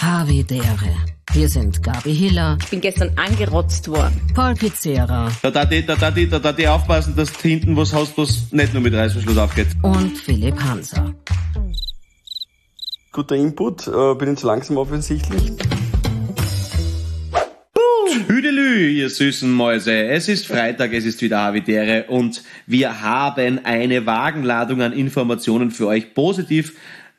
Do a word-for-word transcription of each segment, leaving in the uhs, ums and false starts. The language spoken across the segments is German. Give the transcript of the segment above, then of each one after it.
Havidere. Hier sind Gabi Hiller. Ich bin gestern angerotzt worden. Paul Pizzera. Da darf ich, da darf ich, da darf ich aufpassen, dass du hinten was hast, was nicht nur mit Reißverschluss aufgeht. Und Philipp Hanser. Guter Input, äh, bin jetzt langsam offensichtlich. Hüdelü, ihr süßen Mäuse. Es ist Freitag, es ist wieder Havidere und wir haben eine Wagenladung an Informationen für euch. Positiv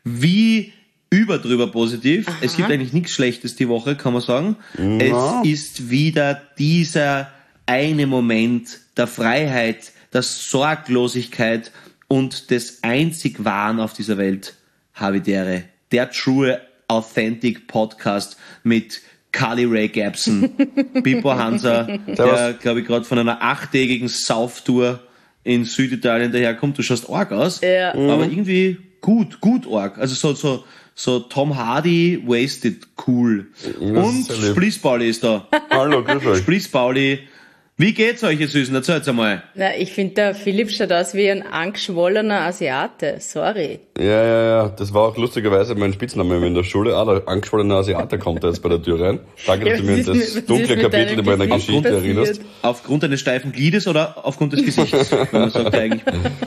wie überdrüber positiv. Aha. Es gibt eigentlich nichts Schlechtes die Woche, kann man sagen. Ja. Es ist wieder dieser eine Moment der Freiheit, der Sorglosigkeit und des einzig Wahren auf dieser Welt. Havidere, der true, authentic Podcast mit Carly Rae Jepsen, Pippo Hanser, der, glaube ich, gerade von einer achttägigen Sauftour in Süditalien daherkommt. Du schaust arg aus, ja. aber irgendwie gut, gut arg. Also so, so, so Tom Hardy, wasted, cool. Und Spliss-Pauli ist da. Hallo, grüß euch. Spliss-Pauli. Wie geht's euch, ihr Süßen? Erzählt's einmal. Na, ich finde, der Philipp schaut aus wie ein angeschwollener Asiate. Sorry. Ja, ja, ja. Das war auch lustigerweise mein Spitzname in der Schule. Ah, der angeschwollene Asiate kommt jetzt bei der Tür rein. Danke, dass ja, du mir an das dunkle Kapitel in meiner Geschichte erinnerst. Aufgrund eines steifen Gliedes oder aufgrund des Gesichts? Wenn man sagt, eigentlich.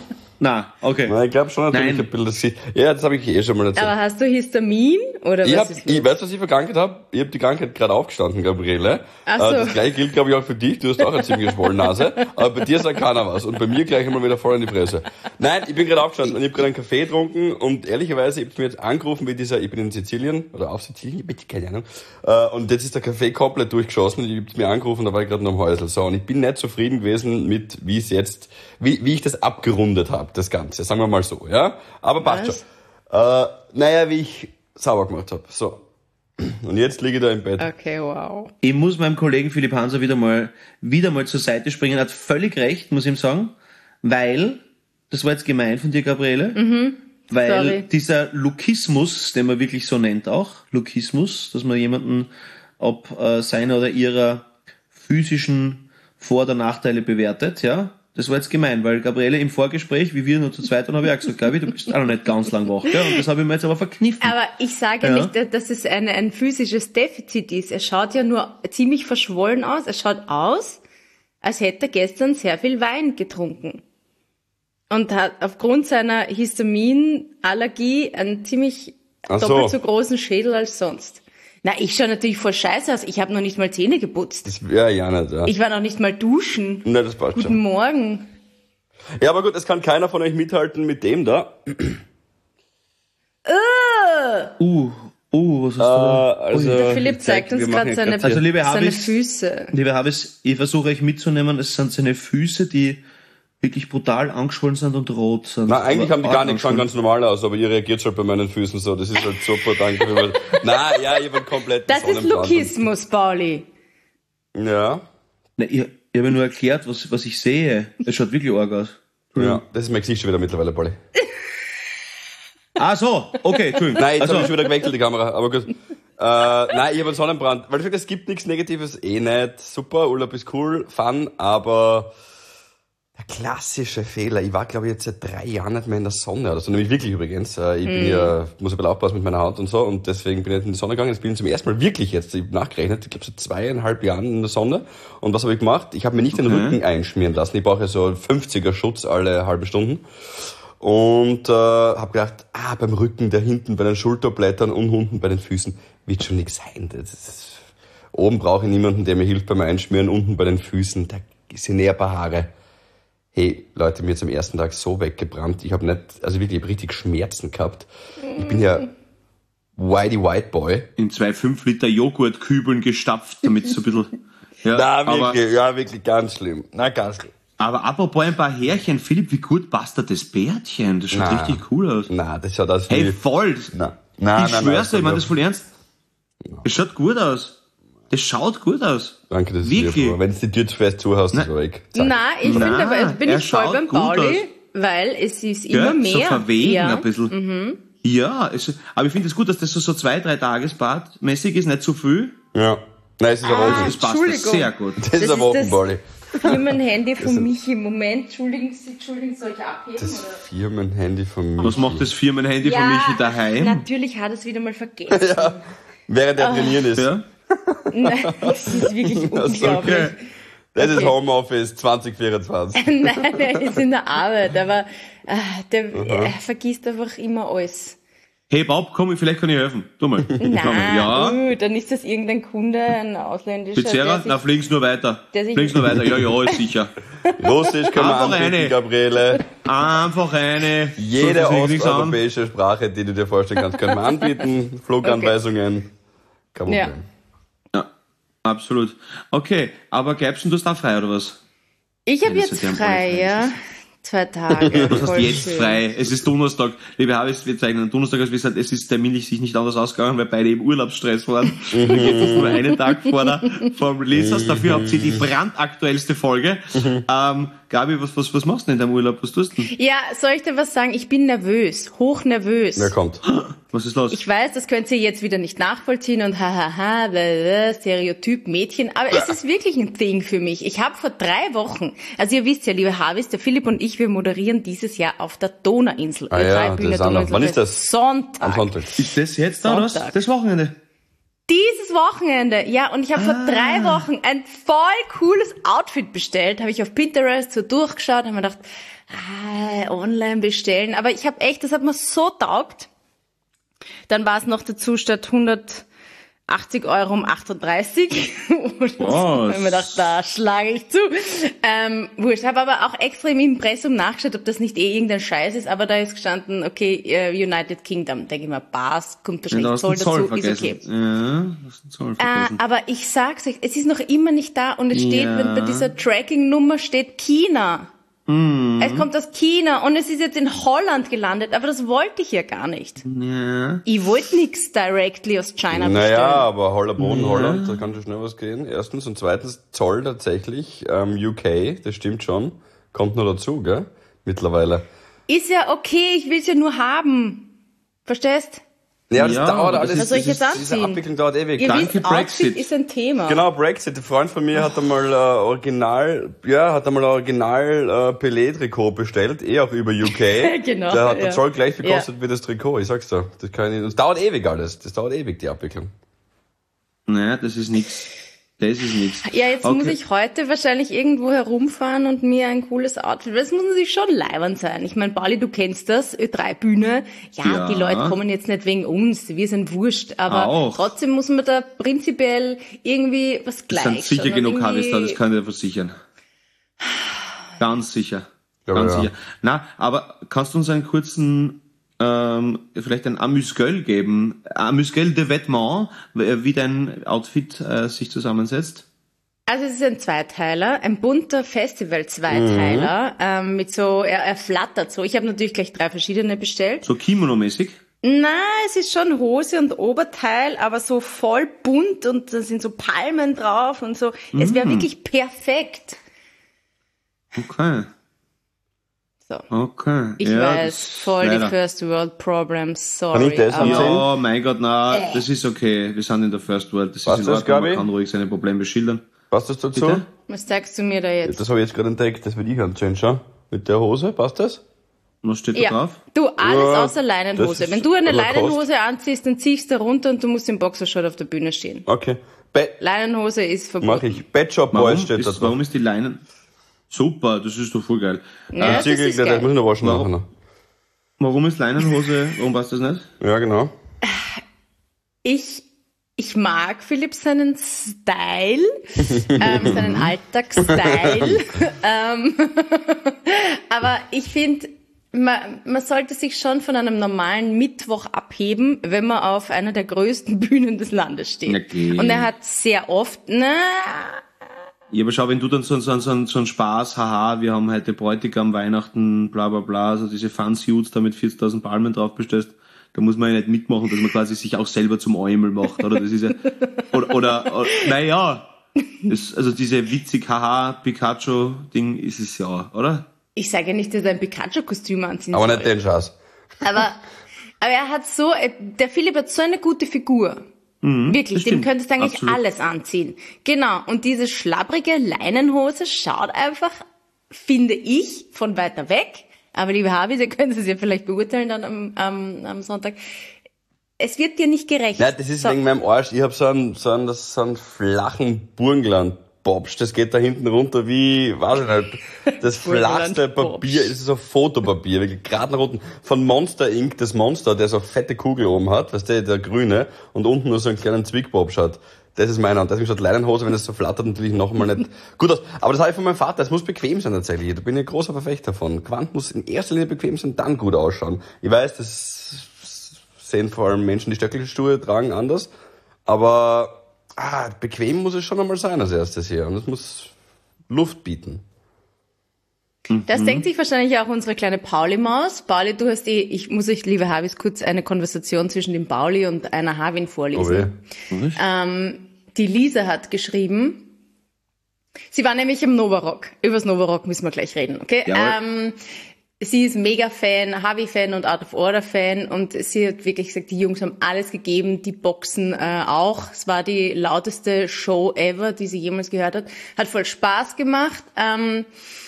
Na, okay. Nein, ich glaube schon natürlich ein bisschen das Gesicht. Ja, das habe ich eh schon mal erzählt. Aber hast du Histamin? Oder ich was hab, ist ich weiß, was ich für Krankheit habe. Ich habe die Krankheit gerade aufgestanden, Gabriele. Ach so. Äh, das gleiche gilt, glaube ich, auch für dich. Du hast auch eine ziemlich geschwollene Nase. Aber bei dir sagt keiner was. Und bei mir gleich immer wieder voll in die Fresse. Nein, ich bin gerade aufgestanden und ich habe gerade einen Kaffee getrunken. Und ehrlicherweise, ich habe mir jetzt angerufen wie dieser, ich bin in Sizilien, oder auf Sizilien, bitte, keine Ahnung. Äh, und jetzt ist der Kaffee komplett durchgeschossen. Ich habe mir angerufen, da war ich gerade noch am Häusl. So, und ich bin nicht zufrieden gewesen mit, wie es jetzt, wie, wie ich das abgerundet habe, das Ganze. Sagen wir mal so, ja? Aber passt schon. Äh, naja, wie ich sauber gemacht habe. So. Und jetzt liege ich da im Bett. Okay, wow. Ich muss meinem Kollegen Philipp Hanser wieder mal, wieder mal zur Seite springen. Er hat völlig recht, muss ich ihm sagen. Weil, das war jetzt gemein von dir, Gabriele. Mhm. Weil Sorry. dieser Lukismus, den man wirklich so nennt auch, Lukismus, dass man jemanden ob äh, seiner oder ihrer physischen Vor- oder Nachteile bewertet, ja. Das war jetzt gemein, weil Gabriele im Vorgespräch, wie wir nur zu zweit waren, habe ich auch gesagt, Gabi, du bist auch noch nicht ganz lang wach, gell? Und das habe ich mir jetzt aber verkniffen. Aber ich sage ja nicht, dass es eine, ein physisches Defizit ist. Er schaut ja nur ziemlich verschwollen aus. Er schaut aus, als hätte er gestern sehr viel Wein getrunken. Und hat aufgrund seiner Histaminallergie einen ziemlich Ach so. doppelt so großen Schädel als sonst. Na, ich schaue natürlich voll scheiße aus. Ich habe noch nicht mal Zähne geputzt. Das wäre ja nicht, ja. Ich war noch nicht mal duschen. Nein, das passt Guten schon. Morgen. Ja, aber gut, es kann keiner von euch mithalten mit dem da. Uh, Uh, uh, was hast du Äh, da? also, der Philipp zeigt wir uns machen gerade jetzt seine, ganz- Also, liebe seine Habis, Füße. Liebe Habis, ich versuche euch mitzunehmen, es sind seine Füße, die wirklich brutal angeschwollen sind und rot sind. Na, eigentlich Aber haben die arg gar nicht, schauen angeschwollen. ganz normal aus, aber ihr reagiert schon bei meinen Füßen so. Das ist halt super, danke für Na, ja, ich bin komplett Das ist Lukismus, Pauli. Ja. Na, ich, ich habe nur erklärt, was, was ich sehe. Es schaut wirklich arg aus. Ja, das ist mein Gesicht schon wieder mittlerweile, Polly. Ah so, okay, Entschuldigung. Nein, jetzt also, habe ich schon wieder gewechselt, die Kamera, aber gut. Äh, nein, ich habe einen Sonnenbrand. Weil ich sage, es gibt nichts Negatives, eh nicht. Super, Urlaub ist cool, fun, aber der klassische Fehler. Ich war, glaube ich, jetzt seit drei Jahren nicht mehr in der Sonne oder so. Nämlich wirklich übrigens. Äh, Ich bin ja, muss ein bisschen aufpassen mit meiner Haut und so und deswegen bin ich nicht in die Sonne gegangen. Jetzt bin ich zum ersten Mal wirklich jetzt, ich habe nachgerechnet, ich glaube seit zweieinhalb Jahren in der Sonne. Und was habe ich gemacht? Ich habe mir nicht den Okay. Rücken einschmieren lassen. Ich brauche ja so einen fünfziger Schutz alle halbe Stunden. Und äh, habe gedacht, ah, beim Rücken, da hinten bei den Schulterblättern und unten bei den Füßen wird schon nichts sein. Das ist, oben brauche ich niemanden, der mir hilft beim Einschmieren, unten bei den Füßen, da sind eher ein paar Haare. Hey, Leute, mir jetzt am ersten Tag so weggebrannt. Ich habe nicht, also wirklich, ich hab richtig Schmerzen gehabt. Ich bin ja Whitey White Boy. in zwei fünf Liter Joghurtkübeln gestapft, damit so ein bisschen... Ja, Na, aber, wirklich, ja, wirklich ganz schlimm. Na, ganz schlimm. aber apropos ein paar Härchen, Philipp, wie gut passt da das Bärtchen? Das schaut Na. richtig cool aus. Na, das schaut aus Hey, wie... voll! Na, na, ich na, schwör's dir, na, ich meine das voll ernst. Es schaut gut aus. Das schaut gut aus. Danke, das ist Wirklich? lieb. Wenn du die Tür zu fest zuhast, ist er weg. Zack. Nein, ich finde Nein, aber, jetzt bin er ich voll schaut beim gut Pauli, aus. weil es ist Gell? immer mehr. So verwegen ja. ein bisschen. Ja, es, aber ich finde es gut, dass das so, so zwei, drei Tagesbad-mäßig ist, nicht zu viel. Ja. Nein, es ist aber Ah, offen. Das passt Entschuldigung. sehr gut. Das ist das aber ist offen, das- Pauli. Firmenhandy von Michi. Moment, entschuldigen Sie, entschuldigen, soll ich abheben? Das oder? Firmenhandy von Michi. Was macht das Firmenhandy von Michi daheim? Natürlich hat er es wieder mal vergessen. Ja. Während er trainieren ist. Ja? Nein, das ist wirklich unglaublich. Okay. Das ist Okay. Homeoffice zwanzig vierundzwanzig. Nein, er ist in der Arbeit, aber äh, der er vergisst einfach immer alles. Hey Bob, komm, vielleicht kann ich helfen. Du mal. Nein, Ja. uh, dann ist das irgendein Kunde, ein ausländischer, Pizzeria? der Na, sich, fliegen's nur weiter. der sich- Fliegen's nur weiter. Ja, ja, ist sicher. Russisch können wir Einfach anbieten, eine. Gabriele. Einfach eine. Jede Suchen Sie nichts an. osteuropäische Sprache, die du dir vorstellen kannst, können wir anbieten. Fluganweisungen. Kein Problem. Ja. Ja, absolut. Okay, aber Geibsen, du hast auch frei, oder was? Ich habe Ja, das jetzt hat ja frei, alle frei, ja. Zwei Tage. Was heißt Voll jetzt schön. frei? Es ist Donnerstag. Liebe Habis, wir zeichnen Donnerstag, als wir gesagt, es ist terminlich sich nicht anders ausgegangen, weil beide im Urlaubsstress waren. Dann geht es nur einen Tag vor der, vor dem Release aus. Dafür habt ihr die brandaktuellste Folge. Ähm, Gabi, was, was, was machst du denn in deinem Urlaub? Was tust du denn? Ja, soll ich dir was sagen? Ich bin nervös, hochnervös. Wer kommt? Was ist los? Ich weiß, das könnt ihr jetzt wieder nicht nachvollziehen und hahaha, blablabla, Stereotyp Mädchen, aber es ist wirklich ein Ding für mich. Ich habe vor drei Wochen, also ihr wisst ja, liebe Habis, der Philipp und ich, wir moderieren dieses Jahr auf der Donauinsel. Ah Äh, ja, Drei Bühne das ist auch noch. Donauinsel. Wann ist das? Sonntag. Am Sonntag. Ist das jetzt da, oder was? Sonntag. Das Wochenende? Dieses Wochenende, ja, und ich habe vor drei Wochen ein voll cooles Outfit bestellt, habe ich auf Pinterest so durchgeschaut, habe mir gedacht, ah, online bestellen, aber ich habe echt, das hat mir so taugt. Dann war es noch dazu statt hundertachtzig Euro um achtunddreißig. Oder so. Was? Hab mir gedacht, da schlage ich zu. Ähm, wurscht. Habe aber auch extra im Impressum nachgeschaut, ob das nicht eh irgendein Scheiß ist, aber da ist gestanden, okay, äh, United Kingdom. Denke ich mal, Bars, kommt Ja, wahrscheinlich da hast du Zoll den Zoll dazu, ist vergessen. okay. Ja, du hast den Zoll Äh, vergessen. aber ich sag's euch, es ist noch immer nicht da und es steht, Ja. wenn bei dieser Tracking-Nummer steht China. Mhm. Es kommt aus China und es ist jetzt in Holland gelandet, aber das wollte ich ja gar nicht. Ja. Ich wollte nichts directly aus China bestellen. Naja, aber Holler Boden, Holland, da kann schon schnell was gehen. Erstens und zweitens Zoll tatsächlich, ähm, U K, das stimmt schon, kommt nur dazu, gell? Mittlerweile. Ist ja okay, ich will's ja nur haben. Verstehst? Ja, das Ja, dauert aber alles. das Was soll ich das jetzt ist- Diese anziehen? Abwicklung dauert ewig. Ihr Danke, wisst, Brexit. Outfit ist ein Thema. Genau, Brexit. Ein Freund von mir hat einmal äh, original, ja, hat einmal original äh, Pelé-Trikot bestellt, eh auch über U K. Genau, Der hat der ja. Zoll gleich Ja. gekostet wie das Trikot, ich sag's dir. Das kann ich nicht. Das dauert ewig alles. Das dauert ewig, die Abwicklung. Naja, das ist nix. Das ist nix. Ja, jetzt Okay. muss ich heute wahrscheinlich irgendwo herumfahren und mir ein cooles Outfit. Das muss natürlich schon leibend sein. Ich meine, Pauli, du kennst das, Ö drei Bühne. Ja, Ja. die Leute kommen jetzt nicht wegen uns, wir sind wurscht. Aber Auch. trotzdem muss man da prinzipiell irgendwie was Es gleich sind sicher schauen und genug irgendwie- Habis da, das kann ich dir versichern. Ganz sicher. Ja, Ganz ja. sicher. Na, aber kannst du uns einen kurzen, ähm, vielleicht ein Amüsgöl geben? Amüsgöl de Vêtements, wie dein Outfit äh, sich zusammensetzt? Also es ist ein Zweiteiler, ein bunter Festival-Zweiteiler Mhm. ähm, mit so, er, er flattert so. Ich habe natürlich gleich drei verschiedene bestellt. So Kimono-mäßig? Na, es ist schon Hose und Oberteil, aber so voll bunt und da sind so Palmen drauf und so. Es Mhm. wäre wirklich perfekt. Okay, So. okay. Ich ja, weiß, das- voll leider. die First World Problems, sorry. Kann ich das aber anziehen? Ja, mein Gott, na, das ist okay. Wir sind in der First World. Das Was ist in das, Ordnung. Man Gabi? kann ruhig seine Probleme schildern. Passt das dazu? Bitte? Was sagst du mir da jetzt? Das habe ich jetzt gerade entdeckt, das will ich anziehen, schau. Mit der Hose, passt das? Was steht da Ja, drauf? du, alles Ja, außer Leinenhose. das ist Wenn du eine Lacoste. Leinenhose anziehst, dann ziehst du runter und du musst im Boxershort auf der Bühne stehen. Okay. Be Leinenhose ist verboten. Mach ich. Pet Shop Warum Boys steht da ist, drauf. warum ist die Leinen? Super, das ist doch voll geil. Ja, Äh, das Ziegel, ist das muss ich geil. noch waschen Warum? nachher. warum ist Leinenhose, warum passt das nicht? Ja, genau. Ich, ich mag Philipp seinen Style, ähm, seinen Alltagsstyle. ähm, aber ich finde, man, man sollte sich schon von einem normalen Mittwoch abheben, wenn man auf einer der größten Bühnen des Landes steht. Okay. Und er hat sehr oft, na, Ja, aber schau, wenn du dann so, so, so, so einen Spaß, haha, wir haben heute Bräutigam, Weihnachten, bla bla bla, so diese Fun-Suits da mit vierzigtausend Palmen drauf bestellst, da muss man ja nicht mitmachen, dass man quasi sich auch selber zum Eumel macht, oder? Das ist ja, oder, oder, oder naja, das, also diese witzig, haha, Pikachu-Ding ist es ja, oder? ich sage ja nicht, dass er ein Pikachu-Kostüm anziehen Aber soll. nicht den Schatz. Aber, aber er hat so, der Philipp hat so eine gute Figur. Wirklich, das dem stimmt. könntest du eigentlich Absolut. alles anziehen. Genau, und diese schlabbrige Leinenhose schaut einfach, finde ich, von weiter weg, aber liebe Habi, Sie können es ja vielleicht beurteilen dann am, am, am Sonntag, es wird dir nicht gerecht. Nein, das ist so. wegen meinem Arsch. Ich hab so einen, so einen, so einen flachen Burgenland. Bobsch, das geht da hinten runter wie, weiß ich nicht, das flachste Papier, das ist so Fotopapier, wirklich gerade nach unten, von Monster Ink, das Monster, der so eine fette Kugel oben hat, weißt du, der grüne, und unten nur so einen kleinen Zwickbobsch hat. Das ist meiner, und deswegen schaut Leinenhose, wenn das so flattert, natürlich noch einmal nicht gut aus. Aber das habe ich von meinem Vater, es muss bequem sein tatsächlich, da bin ich ein großer Verfechter davon. Quant muss in erster Linie bequem sein, dann gut ausschauen. Ich weiß, das sehen vor allem Menschen, die Stöckelschuhe tragen, anders, aber Ah, bequem muss es schon einmal sein als erstes hier. Und es muss Luft bieten. Das Mhm. denkt sich wahrscheinlich auch unsere kleine Pauli-Maus. Pauli, du hast eh, ich muss euch, liebe Habis, kurz eine Konversation zwischen dem Pauli und einer Havin vorlesen. Oh weh. Ähm, die Lisa hat geschrieben, sie war nämlich im Novarock. Übers Novarock müssen wir gleich reden, okay? Ähm, sie ist Mega-Fan, Havi-Fan und Out-of-Order-Fan und sie hat wirklich gesagt, die Jungs haben alles gegeben, die Boxen äh, auch. Es war die lauteste Show ever, die sie jemals gehört hat. Hat voll Spaß gemacht. Ähm,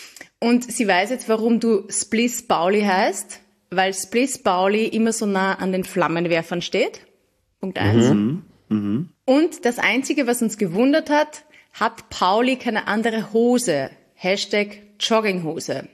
und sie weiß jetzt, warum du Spliss Pauli heißt, weil Spliss Pauli immer so nah an den Flammenwerfern steht. Punkt eins. Mhm. Mhm. Und das Einzige, was uns gewundert hat, hat Pauli keine andere Hose. Hashtag Jogginghose.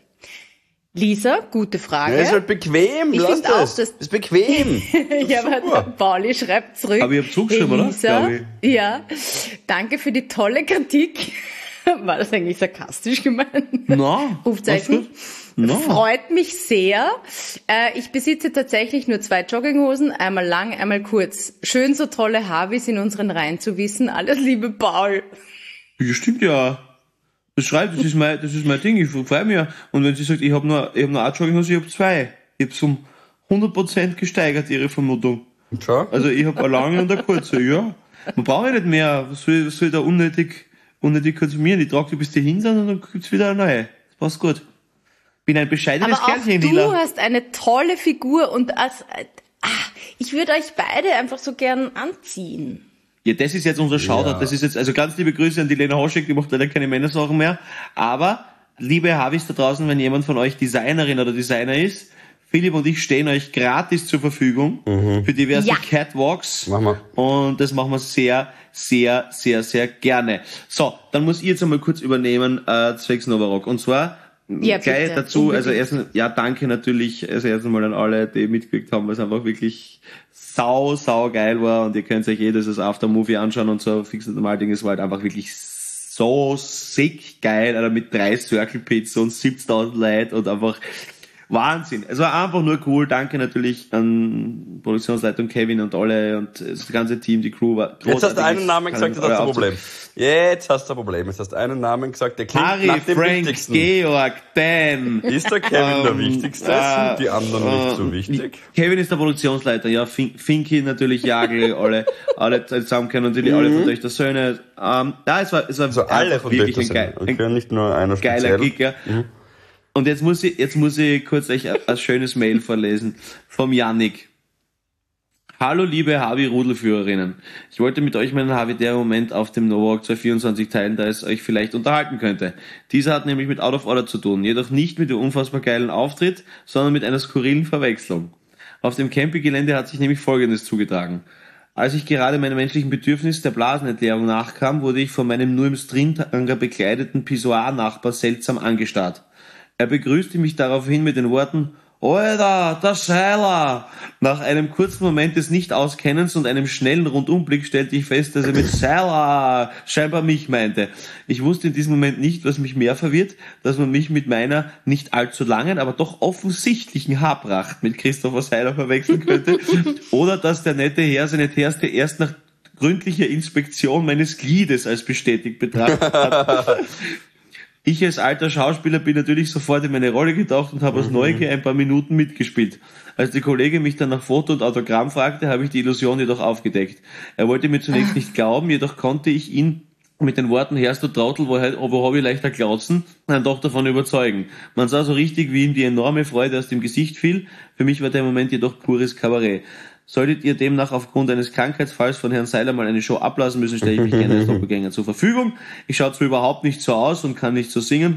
Lisa, gute Frage. Ja, ist halt bequem, Ich lass find auch, das. das- Ist bequem. Ja, aber der Pauli schreibt zurück. Aber ich hab zugeschrieben, oder? Lisa, Glaub ja, danke für die tolle Kritik. War das eigentlich sarkastisch gemeint? Na, Rufzeichen. Na. Freut mich sehr. Äh, ich besitze tatsächlich nur zwei Jogginghosen, einmal lang, einmal kurz. Schön so tolle Havis in unseren Reihen zu wissen. Alles Liebe, Paul. Ja, stimmt ja. Das schreibt, das ist mein, das ist mein Ding, ich freue mich ja. Und wenn sie sagt, ich habe nur, ich hab nur eine Jogginghose, ich habe zwei. Ich habe um hundert Prozent gesteigert, ihre Vermutung. Schau. Also ich habe eine lange und eine kurze, ja. Man braucht ja nicht mehr. Was soll, was soll ich da unnötig, unnötig konsumieren? Ich trage die bis die hin sind und dann gibt's wieder eine neue. Das passt gut. Bin ein bescheidenes Aber auch Kerlchen, du Lila. hast eine tolle Figur und als, ah, ich würde euch beide einfach so gern anziehen. Ja, das ist jetzt unser Shoutout. Ja. Das ist jetzt, also ganz liebe Grüße an die Lena Hoschek, die macht leider keine Männersachen mehr. Aber, liebe Havis da draußen, wenn jemand von euch Designerin oder Designer ist, Philipp und ich stehen euch gratis zur Verfügung für diverse Ja. Catwalks. Machen wir. Und das machen wir sehr, sehr, sehr, sehr gerne. So, dann muss ich jetzt einmal kurz übernehmen, äh, zwecks Novarock. Und zwar, Ja, gleich bitte. dazu, Unbedingt. also erstens, ja, danke natürlich, also erst einmal an alle, die mitgewirkt haben, weil es einfach wirklich sau, sau geil war und ihr könnt euch eh das Aftermovie anschauen und so, fix und normal Ding, es war halt einfach wirklich so sick geil, Alter, mit drei Circle Pits und siebzigtausend Leuten und einfach Wahnsinn. Es war einfach nur cool. Danke natürlich an Produktionsleitung Kevin und alle und das ganze Team, die Crew war großartig. Jetzt hast du einen Namen gesagt, jetzt hast du ein Alle Problem. Jetzt hast du ein Problem. Jetzt hast du einen Namen gesagt, der klingt Harry, nach dem Frank, Wichtigsten. Georg, Dan. Ist der Kevin der Ähm, Wichtigste? äh, Sind die anderen nicht so äh, wichtig? Kevin ist der Produktionsleiter, ja, Fin- Finky natürlich, Jagel, alle, alle zusammen können natürlich alle von euch der Söhne. Ähm, ja, es war, es war Also alle einfach von wirklich denen ein, geil, sind. Okay, ein nicht nur einer geiler speziell. Gig, ja. Und jetzt muss ich, jetzt muss ich kurz euch ein, ein schönes Mail vorlesen vom Yannick. Hallo liebe Havi-Rudelführerinnen. Ich wollte mit euch meinen Havidere-Moment auf dem Novarock zweihundertvierundzwanzig teilen, da es euch vielleicht unterhalten könnte. Dieser hat nämlich mit Out of Order zu tun, jedoch nicht mit dem unfassbar geilen Auftritt, sondern mit einer skurrilen Verwechslung. Auf dem Campinggelände hat sich nämlich Folgendes zugetragen. Als ich gerade meinem menschlichen Bedürfnis der Blasenentleerung nachkam, wurde ich von meinem nur im Stringtanger bekleideten Pissoir-Nachbar seltsam angestarrt. Er begrüßte mich daraufhin mit den Worten, Alter, der Seiler! Nach einem kurzen Moment des Nicht-Auskennens und einem schnellen Rundumblick stellte ich fest, dass er mit Seiler scheinbar mich meinte. Ich wusste in diesem Moment nicht, was mich mehr verwirrt, dass man mich mit meiner nicht allzu langen, aber doch offensichtlichen Haarpracht mit Christopher Seiler verwechseln könnte, oder dass der nette Herr seine Terste erst nach gründlicher Inspektion meines Gliedes als bestätigt betrachtet hat. Ich als alter Schauspieler bin natürlich sofort in meine Rolle getaucht und habe aus Neugier ein paar Minuten mitgespielt. Als die Kollegin mich dann nach Foto und Autogramm fragte, habe ich die Illusion jedoch aufgedeckt. Er wollte mir zunächst nicht glauben, jedoch konnte ich ihn mit den Worten, Herrst du Trottel, wo, wo hab ich leichter klautzen, dann doch davon überzeugen. Man sah so richtig, wie ihm die enorme Freude aus dem Gesicht fiel. Für mich war der Moment jedoch pures Kabarett. Solltet ihr demnach aufgrund eines Krankheitsfalls von Herrn Seiler mal eine Show ablassen müssen, stelle ich mich gerne als Doppelgänger zur Verfügung. Ich schaue zwar überhaupt nicht so aus und kann nicht so singen,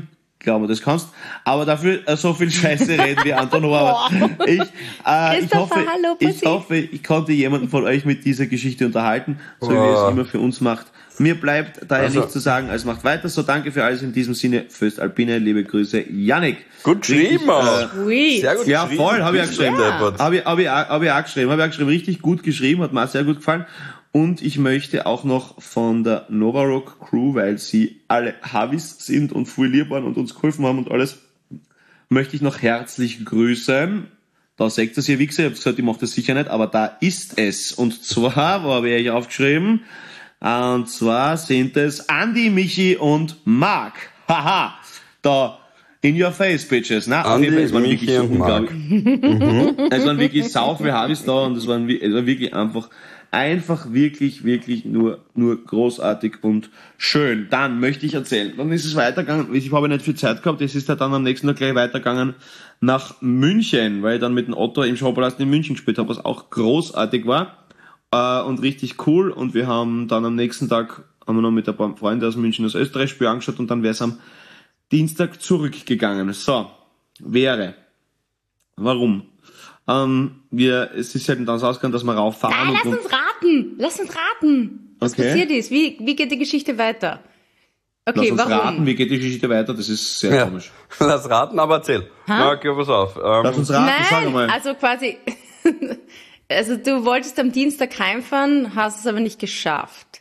glauben, das kannst. Aber dafür äh, so viel Scheiße reden wie Anton Horvath. Ich, äh, ich hoffe, hallo, ich hoffe, ich konnte jemanden von euch mit dieser Geschichte unterhalten, so wie Oh. es immer für uns macht. Mir bleibt daher Also- nichts zu sagen, als macht weiter. So, danke für alles in diesem Sinne. Föst Alpine, liebe Grüße, Yannick. Gut geschrieben, Richtig, auch. Ui. Sehr gut Ja, geschrieben. voll, habe ich auch geschrieben. Ja. Habe ich, hab ich, auch- hab ich auch geschrieben, habe ich auch geschrieben, richtig gut geschrieben, hat mir auch sehr gut gefallen. Und ich möchte auch noch von der Novarock Crew, weil sie alle Havis sind und viel lieb waren und uns geholfen haben und alles, möchte ich noch herzlich grüßen. Da sagt es ihr Wichser, ich habe gesagt, ich mache das sicher nicht, aber da ist es. Und zwar, wo habe ich aufgeschrieben? Und zwar sind es Andi, Michi und Marc. Haha, da in your face, bitches. Na, auf Andi, jeden Fall, es waren Michi wirklich so und Marc. unglaublich. Es waren wirklich sau viele Havis da und es waren, wi- es war wirklich einfach, einfach wirklich, wirklich nur, nur großartig und schön. Dann möchte ich erzählen. Dann ist es weitergegangen. Ich habe nicht viel Zeit gehabt. Es ist halt dann am nächsten Tag gleich weitergegangen nach München, weil ich dann mit dem Otto im Showpalast in München gespielt habe, was auch großartig war. Äh, und richtig cool. Und wir haben dann am nächsten Tag, haben wir noch mit ein paar Freunden aus München das Österreich-Spiel angeschaut und dann wäre es am Dienstag zurückgegangen. So, wäre. Warum? Ähm, wir, es ist halt dann so ausgegangen, dass wir rauffahren. Nein, lass und, uns raten. Lass uns raten, was Okay. passiert ist. Wie, wie geht die Geschichte weiter? Okay, lass uns warum? raten, wie geht die Geschichte weiter? Das ist sehr Ja. komisch. Lass raten, aber erzähl. Na, okay, pass auf. Ähm, Lass uns raten, sag Nein, mal. also quasi, also du wolltest am Dienstag heimfahren, hast es aber nicht geschafft,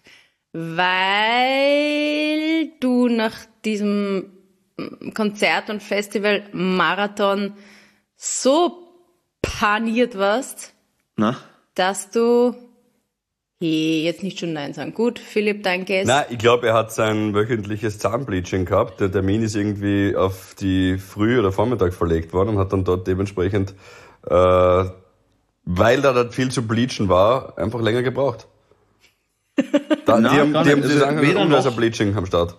weil du nach diesem Konzert und Festival Marathon so paniert warst, Na? dass du, hey, jetzt nicht schon Nein sagen. Gut, Philipp, dein Guess. Na, ich glaube, er hat sein wöchentliches Zahnbleaching gehabt. Der Termin ist irgendwie auf die Früh oder Vormittag verlegt worden und hat dann dort dementsprechend, äh, weil da dort viel zu bleachen war, einfach länger gebraucht. Da, Nein, die haben, gar die haben nicht. sich Also also weder Unwasser noch. Bleaching am Start.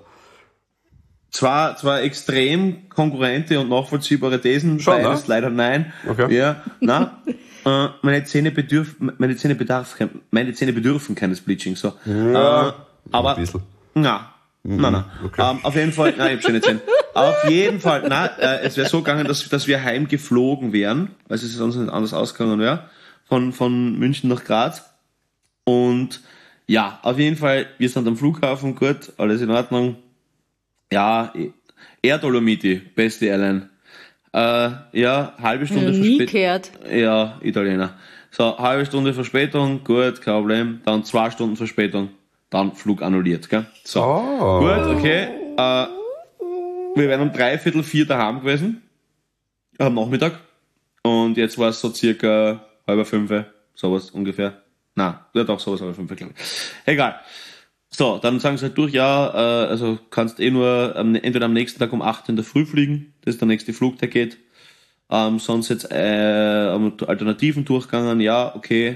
Zwar, zwar extrem konkurrente und nachvollziehbare Thesen, Schon, beides ne? leider nein. Okay. Ja, na, äh, meine Zähne bedürfen, meine Zähne bedarf, kein- meine Zähne bedürfen keines Bleaching, so. Ja, äh, aber, ein bisschen. na, na, na. okay. Ähm, auf jeden Fall, nein, ich hab schöne Zähne. Auf jeden Fall, na, äh, es wäre so gegangen, dass, dass wir heimgeflogen wären, weil es sonst nicht anders ausgegangen wäre, von, von München nach Graz. Und, ja, auf jeden Fall, wir sind am Flughafen, gut, alles in Ordnung. Ja, Air Dolomiti, beste Airline. Äh, ja, halbe Stunde Nie Verspätung. gehört. Ja, Italiener. So, halbe Stunde Verspätung, gut, kein Problem. Dann zwei Stunden Verspätung, dann Flug annulliert, gell? So, Oh. gut, okay. Äh, wir wären um dreiviertel vier daheim gewesen, am Nachmittag. Und jetzt war es so circa halber fünf, sowas ungefähr. Na, ja doch, sowas halber fünf, glaube ich. Egal. So, dann sagen sie halt durch, ja, äh, also kannst eh nur am, entweder am nächsten Tag um acht in der Früh fliegen, das ist der nächste Flug, der geht. Ähm, sonst jetzt äh, am Alternativen durchgegangen, ja, okay.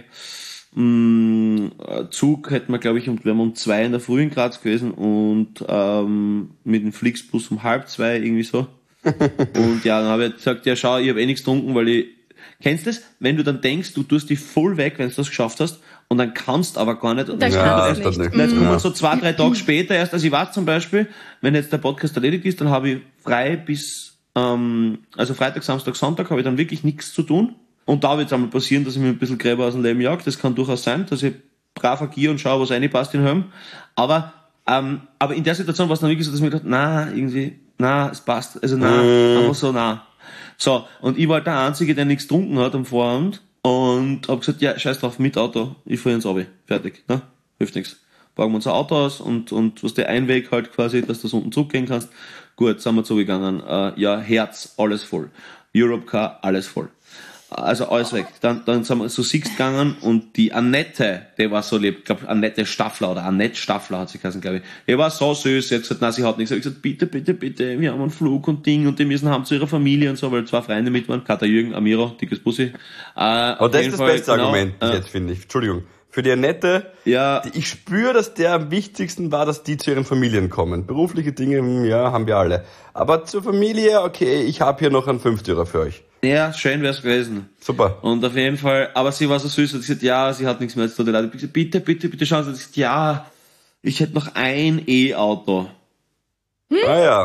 Mm, Zug hätten wir, glaube ich, um, wären wir um zwei in der Früh in Graz gewesen und ähm, mit dem Flixbus um halb zwei, irgendwie so. Und ja, dann habe ich gesagt, ja schau, ich habe eh nichts getrunken, weil ich... Kennst du das? Wenn du dann denkst, du tust dich voll weg, wenn du das geschafft hast und dann kannst aber gar nicht. Und Dann das kannst kommt du erst- nicht. und jetzt kommen Ja. so zwei, drei Tage später erst. Also ich weiß zum Beispiel, wenn jetzt der Podcast erledigt ist, dann habe ich frei bis, ähm, also Freitag, Samstag, Sonntag habe ich dann wirklich nichts zu tun. Und da wird es einmal passieren, dass ich mir ein bisschen Gräber aus dem Leben jag. Das kann durchaus sein, dass ich brav agiere und schaue, was reinpasst in Helm. Aber, ähm, aber in der Situation war es dann wirklich so, dass ich mir gedacht, na, irgendwie, na, es passt. Also na, einfach so, na. So, und ich war der Einzige, der nichts getrunken hat am Vorabend und hab gesagt, ja, scheiß drauf, mit Auto, ich fahr ins Abi. Fertig, ne? Hilft nichts. Bauen wir unser Auto aus und, und was der Einweg halt quasi, dass du das unten zurückgehen kannst. Gut, sind wir zugegangen. Äh, ja, Herz, alles voll. Europcar, alles voll. Also alles weg. Dann, dann sind wir so Sixt gegangen und die Annette, die war so lieb, ich glaube Annette Staffler oder Annette Staffler hat sie geheißen, glaube ich. Die war so süß, sie hat gesagt, nein, sie hat nichts. Ich habe gesagt, bitte, bitte, bitte, wir haben einen Flug und Ding und die müssen haben zu ihrer Familie und so, weil zwei Freunde mit waren. Kater Jürgen, Amiro, dickes Bussi. Äh, Aber das ist das beste Argument äh, jetzt, finde ich. Entschuldigung. Für die Annette, Ja. die, ich spüre, dass der am wichtigsten war, dass die zu ihren Familien kommen. Berufliche Dinge, hm, ja, haben wir alle. Aber zur Familie, okay, ich habe hier noch einen Fünftürer für euch. Ja, schön wär's gewesen. Super. Und auf jeden Fall, aber sie war so süß und sie hat gesagt, ja, sie hat nichts mehr zu tun. Ich hab gesagt, bitte, bitte, bitte schauen Sie. Sie hat gesagt, ja, ich hätte noch ein E-Auto. Ah ja,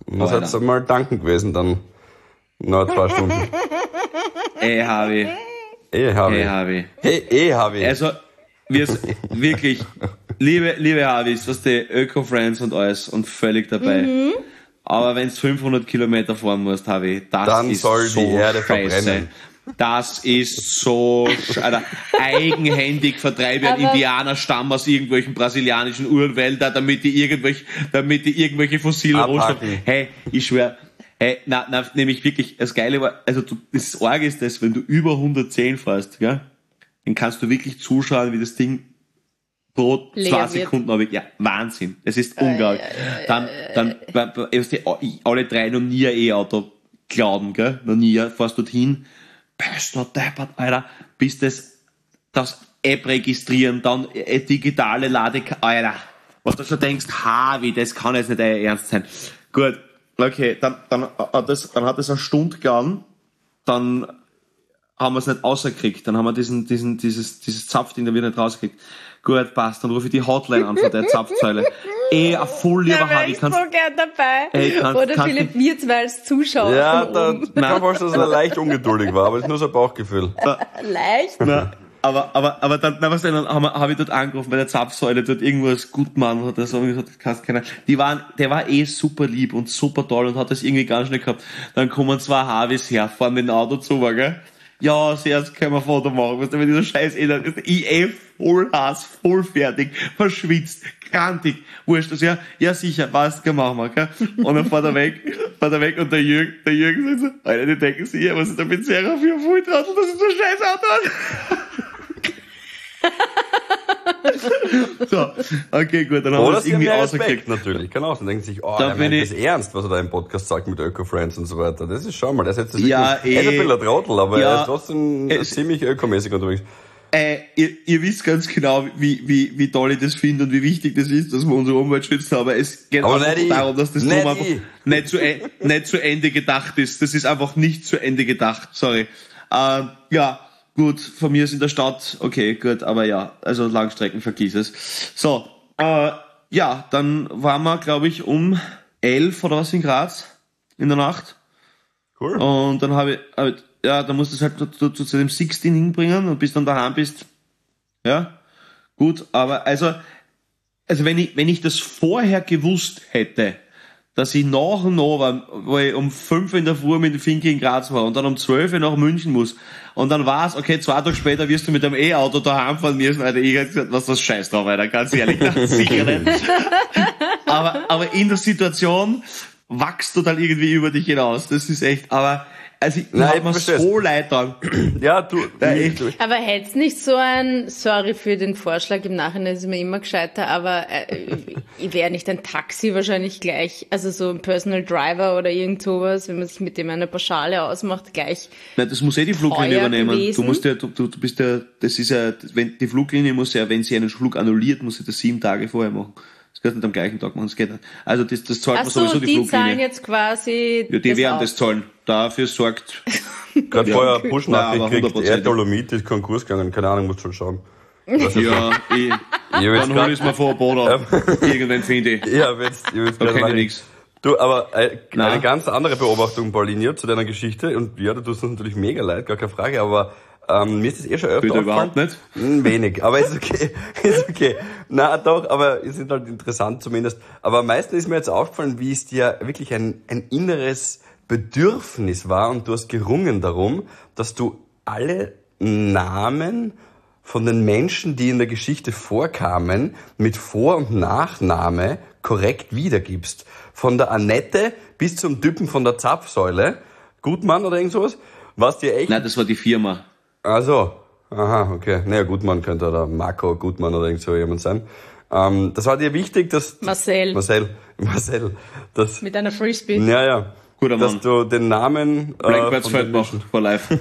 Was hat's einmal danken gewesen dann? Na, zwei Stunden. Ey, Harvey. Eh, Harvey. Ey, Harvey. Hey, eh, Harvey. Also, wir wirklich, liebe, liebe Harveys, was die Öko-Friends und alles und völlig dabei. Mhm. Aber wenn du fünfhundert Kilometer fahren musst, Harvey, das dann ist soll so die Erde scheiße. verbrennen. Das ist so, Alter, eigenhändig vertreibe einen Indianerstamm aus irgendwelchen brasilianischen Urwäldern, damit die irgendwelche, damit die irgendwelche fossilen Rohstoffe, hey, ich schwör, hey, na, na, nämlich wirklich, das Geile war, also du, das Arge ist das, wenn du über hundertzehn fährst, gell, dann kannst du wirklich zuschauen, wie das Ding pro zwei Sekunden, aber ja, Wahnsinn. Es ist unglaublich. Äh, dann, dann, äh, alle drei noch nie ein E-Auto glauben, gell, noch nie, fährst dorthin, bist noch deppert, Alter, bis das, das App registrieren, dann äh, digitale Ladekarte, Alter, was du schon denkst, Harvey, das kann jetzt nicht euer Ernst sein. Gut, okay, dann, dann hat das, dann hat das eine Stunde gegangen, dann haben wir es nicht rausgekriegt, dann haben wir diesen, diesen, dieses, dieses Zapfding da wieder nicht rausgekriegt. Gut, passt, dann rufe ich die Hotline an von der Zapfsäule. Eh, ein voll lieber Harvey. Ich bin so gern dabei. Ey, kannst, Oder kannst Philipp, wir zwei als Zuschauer. Ja, da kann man dass er leicht ungeduldig war, aber das ist nur so ein Bauchgefühl. Leicht? Na, aber, aber, aber dann, na, was denn, dann habe hab ich dort angerufen bei der Zapfsäule, dort irgendwas Gutmann hat er so gesagt, das kannst keiner. Die waren, der war eh super lieb und super toll und hat das irgendwie ganz schnell gehabt. Dann kommen zwei Harveys her, fahren mit dem Auto zu, gell? Ja, zuerst können wir ein Foto machen, was damit dieser Scheiß ändert. Ich eh voll Hass, voll fertig, verschwitzt, krantig, wurscht das, ja, ja sicher, passt, gell, machen wir, gell? Und dann fährt er weg, fährt er weg und der Jürgen, der Jürgen sagt so, Alter, die denken sich, was ist da mit Serra für ein Volltrottel, das ist so ein scheiß Auto. So, okay, gut, dann haben wir das irgendwie ausgekriegt. Natürlich, kann auch sein, denken sich, oh, da er meint das ernst, was er da im Podcast sagt mit Öko-Friends und so weiter. Das ist schon mal, der setzt das ja, wirklich, er ist ein bisschen ein Trottel, aber ja, er ist trotzdem es, ziemlich ökomäßig unterwegs. Äh, ihr, ihr wisst ganz genau, wie, wie, wie toll ich das finde und wie wichtig das ist, dass wir unsere Umwelt schützen, aber es geht aber einfach nicht darum, dass das nicht Drum einfach nicht zu, nicht zu Ende gedacht ist. Das ist einfach nicht zu Ende gedacht, sorry. Äh, ja, gut, von mir ist in der Stadt, okay, gut, aber ja, also Langstrecken, vergiss es. So, äh, ja, dann waren wir, glaube ich, um elf oder was in Graz in der Nacht. Cool. Und dann habe ich, hab ich, ja, dann musst du es halt zu, zu, zu dem sechzehn hinbringen und bis dann daheim bist. Ja, gut, aber also, also wenn ich, wenn ich das vorher gewusst hätte, dass ich nach und nach war, wo ich um fünf in der Früh mit dem Finke in Graz war und dann um zwölf nach München muss und dann war's, okay, zwei Tage später wirst du mit dem E-Auto daheim fahren müssen, Alter, ich hätte gesagt, was das Scheiß drauf, Alter, ganz ehrlich, sicher nicht. aber, aber in der Situation wachst du dann irgendwie über dich hinaus, das ist echt, aber also ich Nein, hab mir so leid dann. Ja, du. Ja, echt. Aber hätt's nicht so ein, sorry für den Vorschlag, im Nachhinein ist mir immer gescheiter, aber äh, ich wäre nicht ein Taxi wahrscheinlich gleich, also so ein Personal Driver oder irgend sowas, wenn man sich mit dem eine Pauschale ausmacht, gleich. Nein, das muss eh die Fluglinie übernehmen. Gewesen. Du musst ja, du, du bist ja, das ist ja, wenn die Fluglinie muss ja, wenn sie einen Flug annulliert, muss sie das sieben Tage vorher machen. Das geht nicht am gleichen Tag machen, das geht nicht. Also das, das zahlt Ach man so, sowieso die, die Fluglinie. zahlen jetzt quasi. Ja, die das werden auch. das zahlen. Dafür sorgt. Gerade Ja. vorher Push-Nachricht Nein, aber kriegt, er Dolomit ist Konkurs gegangen, keine Ahnung, musst schon schauen. Was Ja, ich, Ich hab dann jetzt hol grad- ich es mir vor Boden. Irgendwann finde ich. Ich hab jetzt, ich hab jetzt Da gerade kenn ich mal- nichts. Du, aber äh, Na? eine ganz andere Beobachtung, Pauliniert, zu deiner Geschichte. Und ja, du tust uns natürlich mega leid, gar keine Frage, aber ähm, mir ist das eh schon öfter Bitte aufgefallen. überhaupt nicht. Hm, wenig, aber ist okay, ist okay. Na doch, aber es ist halt interessant zumindest. Aber am meisten ist mir jetzt aufgefallen, wie es dir wirklich ein, ein inneres Bedürfnis war und du hast gerungen darum, dass du alle Namen von den Menschen, die in der Geschichte vorkamen, mit Vor- und Nachname korrekt wiedergibst. Von der Annette bis zum Typen von der Zapfsäule, Gutmann oder irgend sowas, was dir echt... Nein, das war die Firma. Also, aha, okay. Naja, Gutmann könnte oder Marco Gutmann oder irgend so jemand sein. Ähm, das war dir wichtig, dass... Marcel. Marcel. Marcel. Das, Mit einer Frisbee. ja, ja. Guter Dass Mann. du den Namen... äh, Blackbirds von den Feldbach Menschen, for life.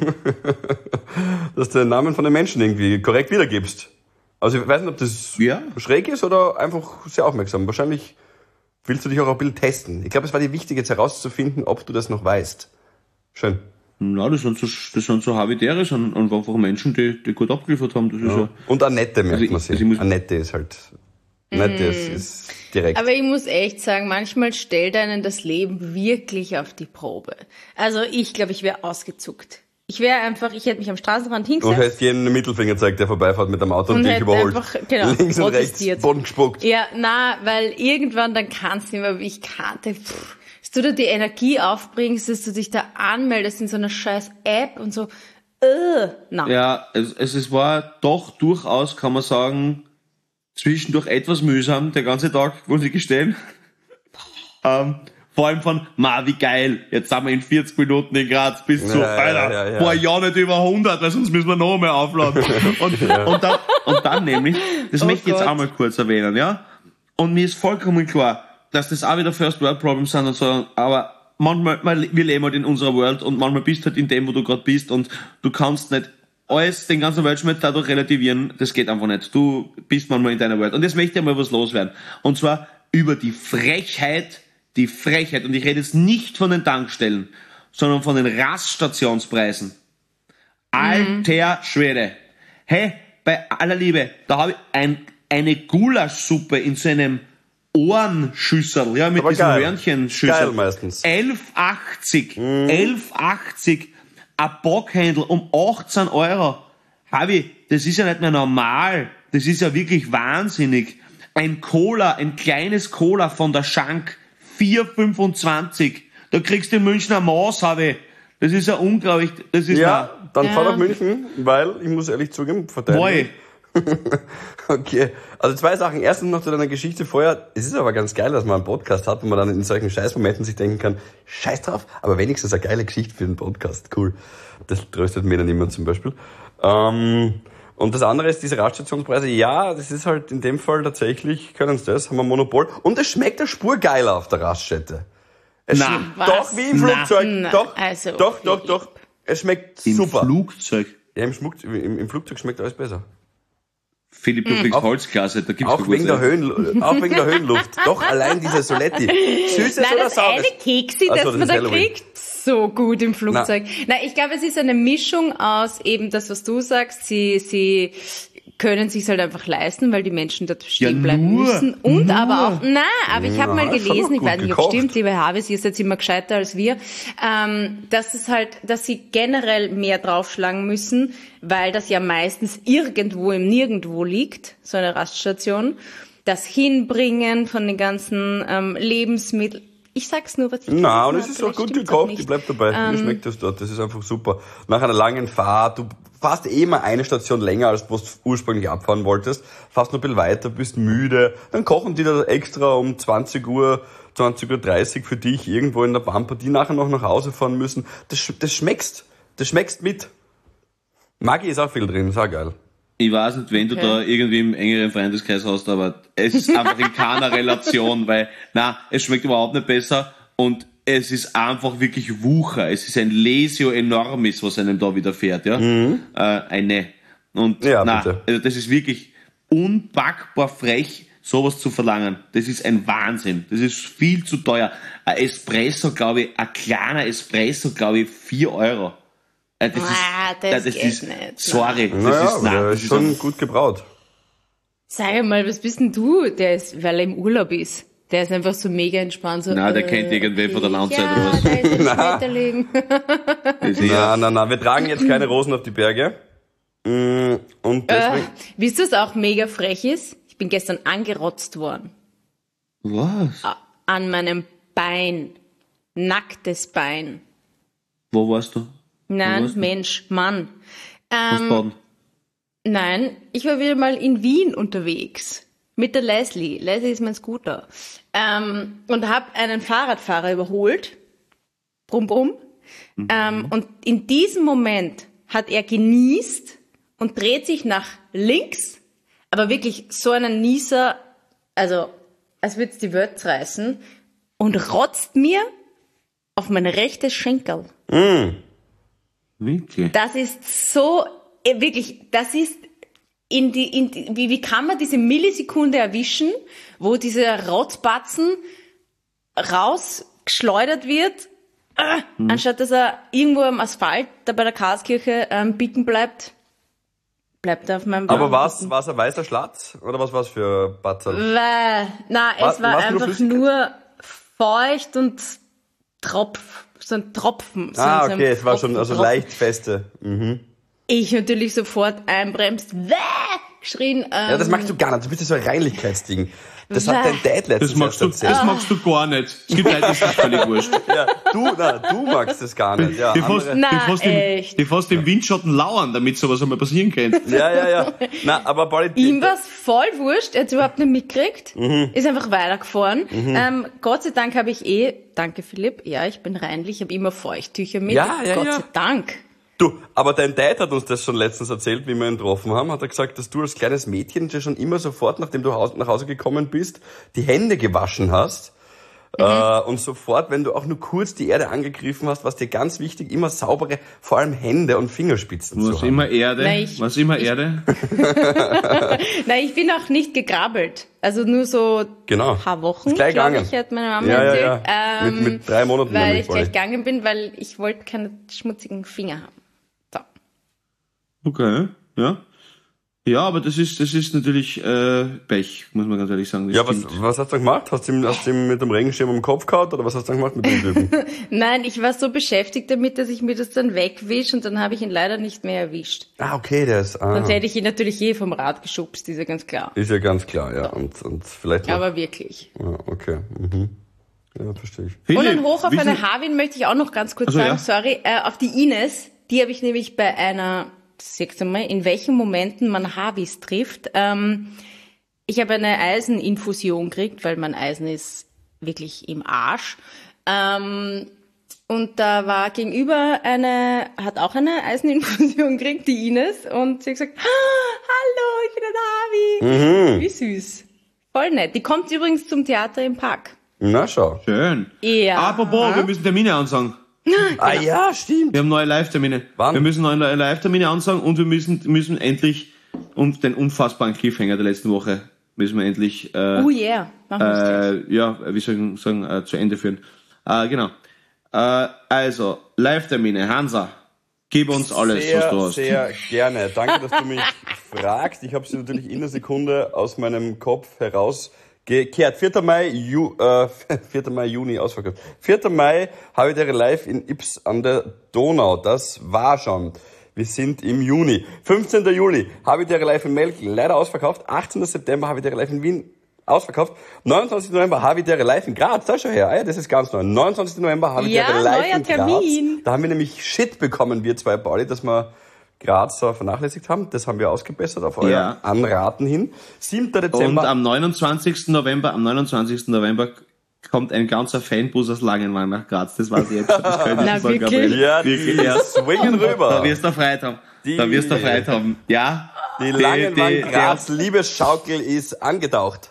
dass du den Namen von den Menschen irgendwie korrekt wiedergibst. Also ich weiß nicht, ob das Ja. schräg ist oder einfach sehr aufmerksam. Wahrscheinlich willst du dich auch ein bisschen testen. Ich glaube, es war dir wichtig, jetzt herauszufinden, ob du das noch weißt. Schön. Na, das sind so, das sind so Habitäre, sind einfach Menschen, die, die gut abgeliefert haben. Das ist ja. Und Annette merkt Also ich- man sich. also ich muss- Annette ist halt Nicht das ist direkt. Aber ich muss echt sagen, manchmal stellt einen das Leben wirklich auf die Probe. Also ich glaube, ich wäre ausgezuckt. Ich wäre einfach, ich hätte mich am Straßenrand hingesetzt. Und hättest jeden einen Mittelfinger zeigt, der vorbeifährt mit dem Auto und, und dich hätte überholt. einfach, genau, links und rechts, protestiert. Boden gespuckt. Ja, na, weil irgendwann dann kannst du nicht mehr, wie ich kannte, pff, dass du da die Energie aufbringst, dass du dich da anmeldest in so einer scheiß App und so, äh, na. Ja, es, es, es war doch durchaus, kann man sagen, zwischendurch etwas mühsam, der ganze Tag, muss ich gestehen. ähm, vor allem von, ma, wie geil, jetzt sind wir in vierzig Minuten in Graz, bis zu, ja, Alter, ja, ja, ja. boah, ja nicht über hundert, weil sonst müssen wir noch mehr aufladen. Und, ja. und, dann, und dann nämlich, das Oh möchte ich jetzt Gott. auch mal kurz erwähnen, ja. Und mir ist vollkommen klar, dass das auch wieder First World Problems sind und so, aber manchmal, wir leben halt in unserer Welt und manchmal bist du halt in dem, wo du gerade bist und du kannst nicht alles, den ganzen Weltschmerz dadurch relativieren, das geht einfach nicht. Du bist manchmal in deiner Welt. Und jetzt möchte ich mal was loswerden. Und zwar über die Frechheit, die Frechheit, und ich rede jetzt nicht von den Tankstellen, sondern von den Raststationspreisen. Alter Schwede. Hey, bei aller Liebe, da habe ich ein, eine Gulaschsuppe in so einem Ohrenschüssel, ja, mit Aber diesem geil. Hörnchenschüssel. Geil meistens. elf achtzig. elf achtzig. Ein Bockhändel um achtzehn Euro. Habi, das ist ja nicht mehr normal. Das ist ja wirklich wahnsinnig. Ein Cola, ein kleines Cola von der Schank, vier fünfundzwanzig. Da kriegst du in München ein Maß, Habi. Das ist ja unglaublich. Das ist Ja, dann Ja. fahr nach München, weil, ich muss ehrlich zugeben, Moi. verteidigen. Okay, also zwei Sachen. Erstens noch zu deiner Geschichte vorher. Es ist aber ganz geil, dass man einen Podcast hat, wo man dann in solchen Scheißmomenten sich denken kann, scheiß drauf, aber wenigstens eine geile Geschichte für den Podcast. Cool. Das tröstet mir dann immer zum Beispiel. Ähm, und das andere ist diese Radstationspreise. Ja, das ist halt in dem Fall tatsächlich, können sie das, haben wir ein Monopol. Und es schmeckt eine Spur geiler auf der Raststätte. Es Na. schmeckt Was? doch wie im Na. Flugzeug. Na, Doch, also, doch, doch, Philipp. doch. Es schmeckt Im super. Flugzeug. Ja, im, Schmuck, im, im Flugzeug schmeckt alles besser. Philipp, du kriegst Auf- Holzklasse, da gibt's Auch wegen, der Höhen, auch wegen der Höhenluft. Doch, allein diese Soletti. Süßes Nein, oder das saures? eine Keksi, Ach das so, das man ist da Halloween. kriegt, so gut im Flugzeug. Nein, ich glaube, es ist eine Mischung aus eben das, was du sagst. Sie, sie können sich halt einfach leisten, weil die Menschen dort stehen Ja, bleiben nur, müssen. Und nur. aber auch, nein, aber ich habe Ja, mal schon gelesen, ich gut weiß nicht, ob gekocht. es stimmt, liebe Habis, ihr seid immer gescheiter als wir, ähm, dass es halt, dass sie generell mehr draufschlagen müssen, weil das ja meistens irgendwo im Nirgendwo liegt, so eine Raststation. Das Hinbringen von den ganzen ähm, Lebensmitteln. Ich sag's nur, was ich Na, und gelesen es ist hab, auch gut vielleicht stimmt's auch gekocht, nicht. ich bleib dabei. Mir schmeckt das dort, das ist einfach super. Nach einer langen Fahrt, du fährst eh mal eine Station länger, als du ursprünglich abfahren wolltest, fährst noch ein bisschen weiter, bist müde, dann kochen die da extra um zwanzig Uhr, zwanzig Uhr dreißig für dich irgendwo in der Pampa, die nachher noch nach Hause fahren müssen. Das, sch- das schmeckst, das schmeckst mit. Maggi ist auch viel drin, ist auch geil. Ich weiß nicht, wenn du Okay. da irgendwie im engeren Freundeskreis hast, aber es ist einfach in keiner Relation, weil, na, es schmeckt überhaupt nicht besser und es ist einfach wirklich Wucher. Es ist ein Lesio enormis, was einem da widerfährt, ja. Äh, eine. Und, Ja, na, bitte. also das ist wirklich unpackbar frech, sowas zu verlangen. Das ist ein Wahnsinn. Das ist viel zu teuer. Ein Espresso, glaube ich, ein kleiner Espresso, glaube ich, vier Euro. Äh, Das Ah, ist, das äh, das geht ist, nicht. sorry, das Naja, ist, aber nein, der das ist ist schon einfach- gut gebraut. Sag mal, was bist denn du? Der ist, weil er im Urlaub ist. Der ist einfach so mega entspannt. So, Nein, der äh, kennt irgendwen von der Landseite ja, oder was. da ist ein Schmetterling. Das ist Na, ja, na, na, wir tragen jetzt keine Rosen auf die Berge. Mm, Und Äh, deswegen, wisst ihr, was auch mega frech ist? Ich bin gestern angerotzt worden. was? A- An meinem Bein. Nacktes Bein. Wo warst du? Nein, warst du? Mensch, Mann. Was Ähm, baden? nein, ich war wieder mal in Wien unterwegs. Mit der Leslie. Leslie ist mein Scooter. Ähm, und habe einen Fahrradfahrer überholt. Brumm, brumm. Mhm. Ähm, und in diesem Moment hat er genießt und dreht sich nach links. Aber wirklich so einen Nieser, also als würde es die Welt zerreißen. Und rotzt mir auf mein rechtes Schenkel. Wirklich? Das ist so, äh, wirklich, das ist in die, in die wie, wie kann man diese Millisekunde erwischen, wo dieser Rotzbatzen rausgeschleudert wird, äh, anstatt dass er irgendwo am Asphalt da bei der Karlskirche ähm, bicken bleibt. bleibt er auf meinem Aber blauen was, Rücken. war's ein weißer Schlatz? Oder was war's für Batzel? Weil, na, Was- es war was nur einfach Flüssigkeit? nur feucht und Tropf, so ein Tropfen. So Ah, so ein okay, es war schon, Tropfen, also Tropfen. leicht feste. Mhm. Ich natürlich sofort einbremst, wäh, geschrien. Ähm, Ja, das magst du gar nicht. Du bist ja so ein Reinlichkeitsding. Das hat Bäh. dein Dad letztens Das magst, du, erst erzählt. das magst du gar nicht. Es gibt Leute, das ist völlig wurscht. Ja, du, na, du magst es gar nicht. Ja, Die fast, andere, die, Na, fast im, echt? die fast im Windschatten lauern, damit sowas einmal passieren könnte. ja, ja, ja. Na, aber Pauli, Ihm war's voll wurscht, er hat's überhaupt nicht mitgekriegt, Mhm. ist einfach weitergefahren. Ähm, Gott sei Dank habe ich eh, danke Philipp, ja, ich bin reinlich, ich habe immer Feuchttücher mit. Ja, ja, Gott ja. sei Dank. du, aber dein Dad hat uns das schon letztens erzählt, wie wir ihn getroffen haben. Hat er gesagt, dass du als kleines Mädchen dir schon immer sofort, nachdem du haus- nach Hause gekommen bist, die Hände gewaschen hast. Mhm. Äh, und sofort, wenn du auch nur kurz die Erde angegriffen hast, was dir ganz wichtig, immer saubere, vor allem Hände und Fingerspitzen zu Was haben. immer Erde. Na, ich- was immer Erde. Nein, ich bin auch nicht gegrabbelt. Also nur so Genau. ein paar Wochen, Ist gleich glaube gegangen. ich, hat meine Mama Ja, ja, erzählt. ja. Ähm, Mit- mit drei Monaten Weil nämlich, ich gleich Pauli. gegangen bin, weil ich wollte keine schmutzigen Finger haben. So. Okay, ja. Ja, aber das ist, das ist natürlich äh, Pech, muss man ganz ehrlich sagen. Das Ja, was, stimmt. was hast du dann gemacht? Hast du ihm, hast du ihm mit dem Regenschirm am Kopf gehauen oder was hast du dann gemacht mit dem Typen? Nein, ich war so beschäftigt damit, dass ich mir das dann wegwisch und dann habe ich ihn leider nicht mehr erwischt. Ah, okay, der ist, ah, Sonst hätte ich ihn natürlich je vom Rad geschubst, ist ja ganz klar. ist ja ganz klar, ja. Und, und vielleicht noch, Aber wirklich. ja, okay, mhm. Ja, verstehe ich. Philipp, Und ein Hoch auf wie eine viel- Havin möchte ich auch noch ganz kurz Also, sagen, ja. sorry, äh, auf die Ines, die habe ich nämlich bei einer, sagst du mal, in welchen Momenten man Havis trifft. Ähm, ich habe eine Eiseninfusion gekriegt, weil mein Eisen ist wirklich im Arsch. Ähm, und da war gegenüber eine, hat auch eine Eiseninfusion gekriegt, die Ines, und sie hat gesagt, ah, hallo, ich bin ein Havi. Wie süß. Voll nett. Die kommt übrigens zum Theater im Park. Na, schau. Schön. Ja. Apropos, wir müssen Termine ansagen. Ah, ja, stimmt. Wir haben neue Live-Termine. Wann? Wir müssen neue Live-Termine ansagen und wir müssen, müssen endlich und den unfassbaren Cliffhanger der letzten Woche müssen wir endlich äh, Oh yeah. Machen wir's gleich. äh, ja, wie soll ich sagen, äh, zu Ende führen. Äh, genau. Äh, also, Live-Termine. Hansa, gib uns alles, sehr, was du hast. sehr gerne. Danke, dass du mich fragst. Ich habe sie natürlich in einer Sekunde aus meinem Kopf herausgekehrt. vierter Mai, Ju, äh, vierter Mai, Juni ausverkauft. vierter Mai habe ich der live in Ips an der Donau. Das war schon. Wir sind im Juni. fünfzehnter Juli habe ich der live in Melk, leider ausverkauft. achtzehnter September habe ich der live in Wien ausverkauft. neunundzwanzigster November habe ich der live in Graz. Da schau her. Ah ja, das ist ganz neu. neunundzwanzigster November habe ich Ja, der live neuer in Graz. Termin. Da haben wir nämlich Shit bekommen, wir zwei Pauli, dass wir Graz so vernachlässigt haben. Das haben wir ausgebessert auf euer Ja. Anraten hin. siebter Und Dezember. am neunundzwanzigsten November, am neunundzwanzigsten November kommt ein ganzer Fanbus aus Langenwang nach Graz. Das weiß ich jetzt schon. Das könnte Na, ich sagen, wirklich? Gabriele. ja, die Wirklich, ja. swingen rüber. Da wirst du Freude haben. Die- Da wirst du Freude haben. Ja. Die die- Langenwang-Graz Liebesschaukel ist angetaucht.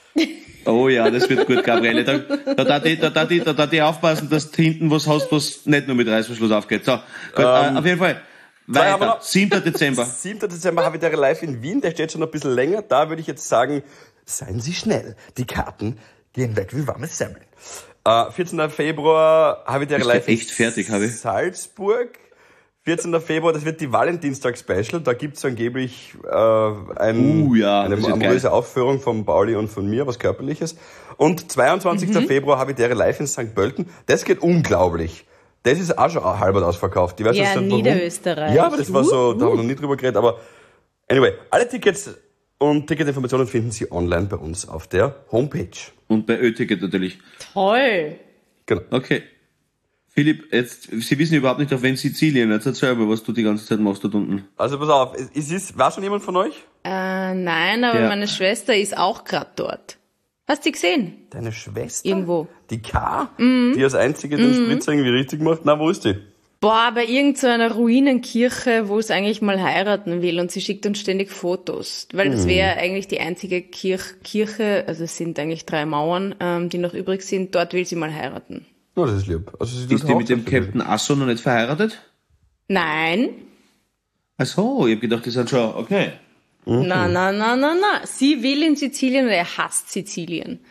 Oh ja, das wird gut, Gabriele. Da, da, da, die, da, da, die, da, da die aufpassen, dass du hinten was hast, was nicht nur mit Reißverschluss aufgeht. So, gut, äh, auf jeden Fall. zwei haben wir Weiter. noch. siebter Dezember. siebter Dezember habe ich der live in Wien. Der steht schon ein bisschen länger. Da würde ich jetzt sagen, seien Sie schnell. Die Karten gehen weg wie warme Semmeln. Äh, vierzehnter Februar habe ich der Bist live du echt fertig, habe ich? Salzburg. vierzehnter Februar, das wird die Valentinstag-Special. Da gibt's angeblich äh, ein, Uh, ja, eine das wird amoröse geil. Aufführung von Pauli und von mir, was Körperliches. Und zweiundzwanzigster Februar habe ich der live in Sankt Pölten. Das geht unglaublich. Das ist auch schon halb ausverkauft. Ich weiß Ja, jetzt nicht, warum. Niederösterreich. Ja, aber das war so, da haben wir Uh, noch nie drüber geredet. Aber anyway, alle Tickets und Ticketinformationen finden Sie online bei uns auf der Homepage. Und bei Ö-Ticket natürlich. Toll. Genau. Okay. Philipp, jetzt, Sie wissen überhaupt nicht, auf wen Sizilien. Jetzt erzähl mal, was du die ganze Zeit machst dort unten. Also pass auf, es es ist, war schon jemand von euch? Äh, nein, aber Ja. meine Schwester ist auch gerade dort. Hast du die gesehen? Deine Schwester? Irgendwo. Die K? Mhm. Die als einzige den Spritzer irgendwie richtig macht? Na, wo ist die? Boah, bei irgendeiner Ruinenkirche, wo es eigentlich mal heiraten will, und sie schickt uns ständig Fotos, weil das wäre eigentlich die einzige Kirch, Kirche, also es sind eigentlich drei Mauern, ähm, die noch übrig sind, dort will sie mal heiraten. Oh, das ist lieb. Also, sie tut Ist die mit dem Hochzeit- Captain Asso noch nicht verheiratet? Nein, Ach so, ich hab gedacht, die sind schon, okay. Mhm. Na, na, na, na, na. Sie will in Sizilien und er hasst Sizilien.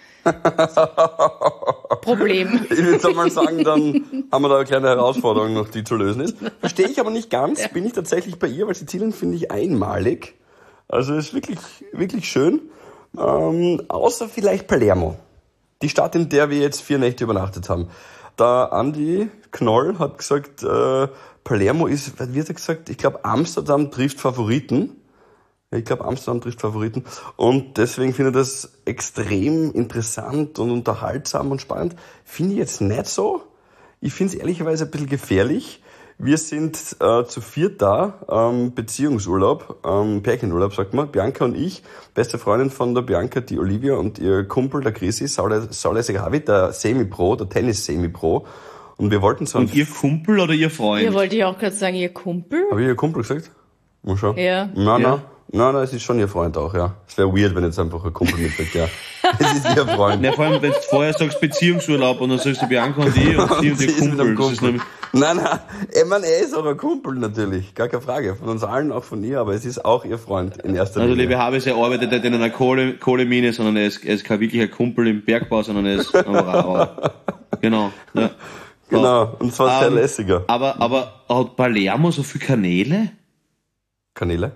Problem. Ich würde jetzt mal sagen, dann haben wir da eine kleine Herausforderung noch, die zu lösen ist. Verstehe ich aber nicht ganz, bin ich tatsächlich bei ihr, weil Sizilien finde ich einmalig. Also ist wirklich, wirklich schön. Ähm, außer vielleicht Palermo. Die Stadt, in der wir jetzt vier Nächte übernachtet haben. Da Andi Knoll hat gesagt, äh, Palermo ist, wie hat er gesagt, ich glaube Amsterdam trifft Favoriten. Ich glaube, Amsterdam trifft Favoriten. Und deswegen finde ich das extrem interessant und unterhaltsam und spannend. Finde ich jetzt nicht so. Ich finde es ehrlicherweise ein bisschen gefährlich. Wir sind äh, zu viert da, ähm, Beziehungsurlaub, ähm, Pärchenurlaub, sagt man. Bianca und ich, beste Freundin von der Bianca, die Olivia, und ihr Kumpel, der Chrissy, Saule Segavi, der Semi-Pro, der Tennis-Semi-Pro. Und wir wollten so Und ihr Kumpel oder ihr Freund? Ihr wollte ich auch gerade sagen, ihr Kumpel? Habe ich ihr Kumpel gesagt? Mal schauen. Ja. Nein, Ja. nein. Nein, nein, es ist schon ihr Freund auch, ja. Es wäre weird, wenn jetzt einfach ein Kumpel mitsagt, ja. Es ist ihr Freund. Ja, vor allem, wenn du vorher sagst Beziehungsurlaub und dann sagst du Bianca und ich und sie und Sie ihr ist mit einem Kumpel. Das ist Kumpel. nämlich, Nein, nein, ich meine, er ist auch ein Kumpel natürlich, gar keine Frage. Von uns allen, auch von ihr, aber es ist auch ihr Freund in erster also, Linie. liebe Habes, er arbeitet nicht in einer Kohle, Kohlemine, sondern er ist, er ist kein wirklicher Kumpel im Bergbau, sondern er ist ein Rauer. Genau, ja. Genau, und zwar sehr Ähm, lässiger. Aber, aber hat Palermo so viel Kanäle? Kanäle?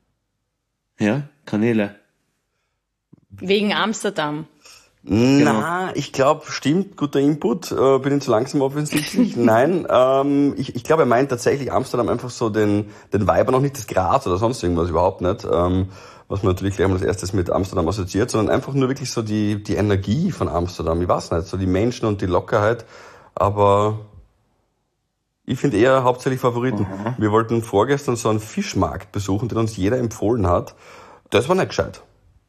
Ja, Kanäle. Wegen Amsterdam. Na, ich glaube, stimmt, guter Input. Äh, bin ich zu langsam offensichtlich? Nein, ähm, ich, ich glaube, er meint tatsächlich Amsterdam einfach so den, den Vibe, aber noch nicht das Gras oder sonst irgendwas, überhaupt nicht. Ähm, was man natürlich gleich mal als erstes mit Amsterdam assoziiert, sondern einfach nur wirklich so die, die Energie von Amsterdam. Ich weiß nicht, so die Menschen und die Lockerheit. Aber ich finde eher hauptsächlich Favoriten. Mhm. Wir wollten vorgestern so einen Fischmarkt besuchen, den uns jeder empfohlen hat. Das war nicht gescheit.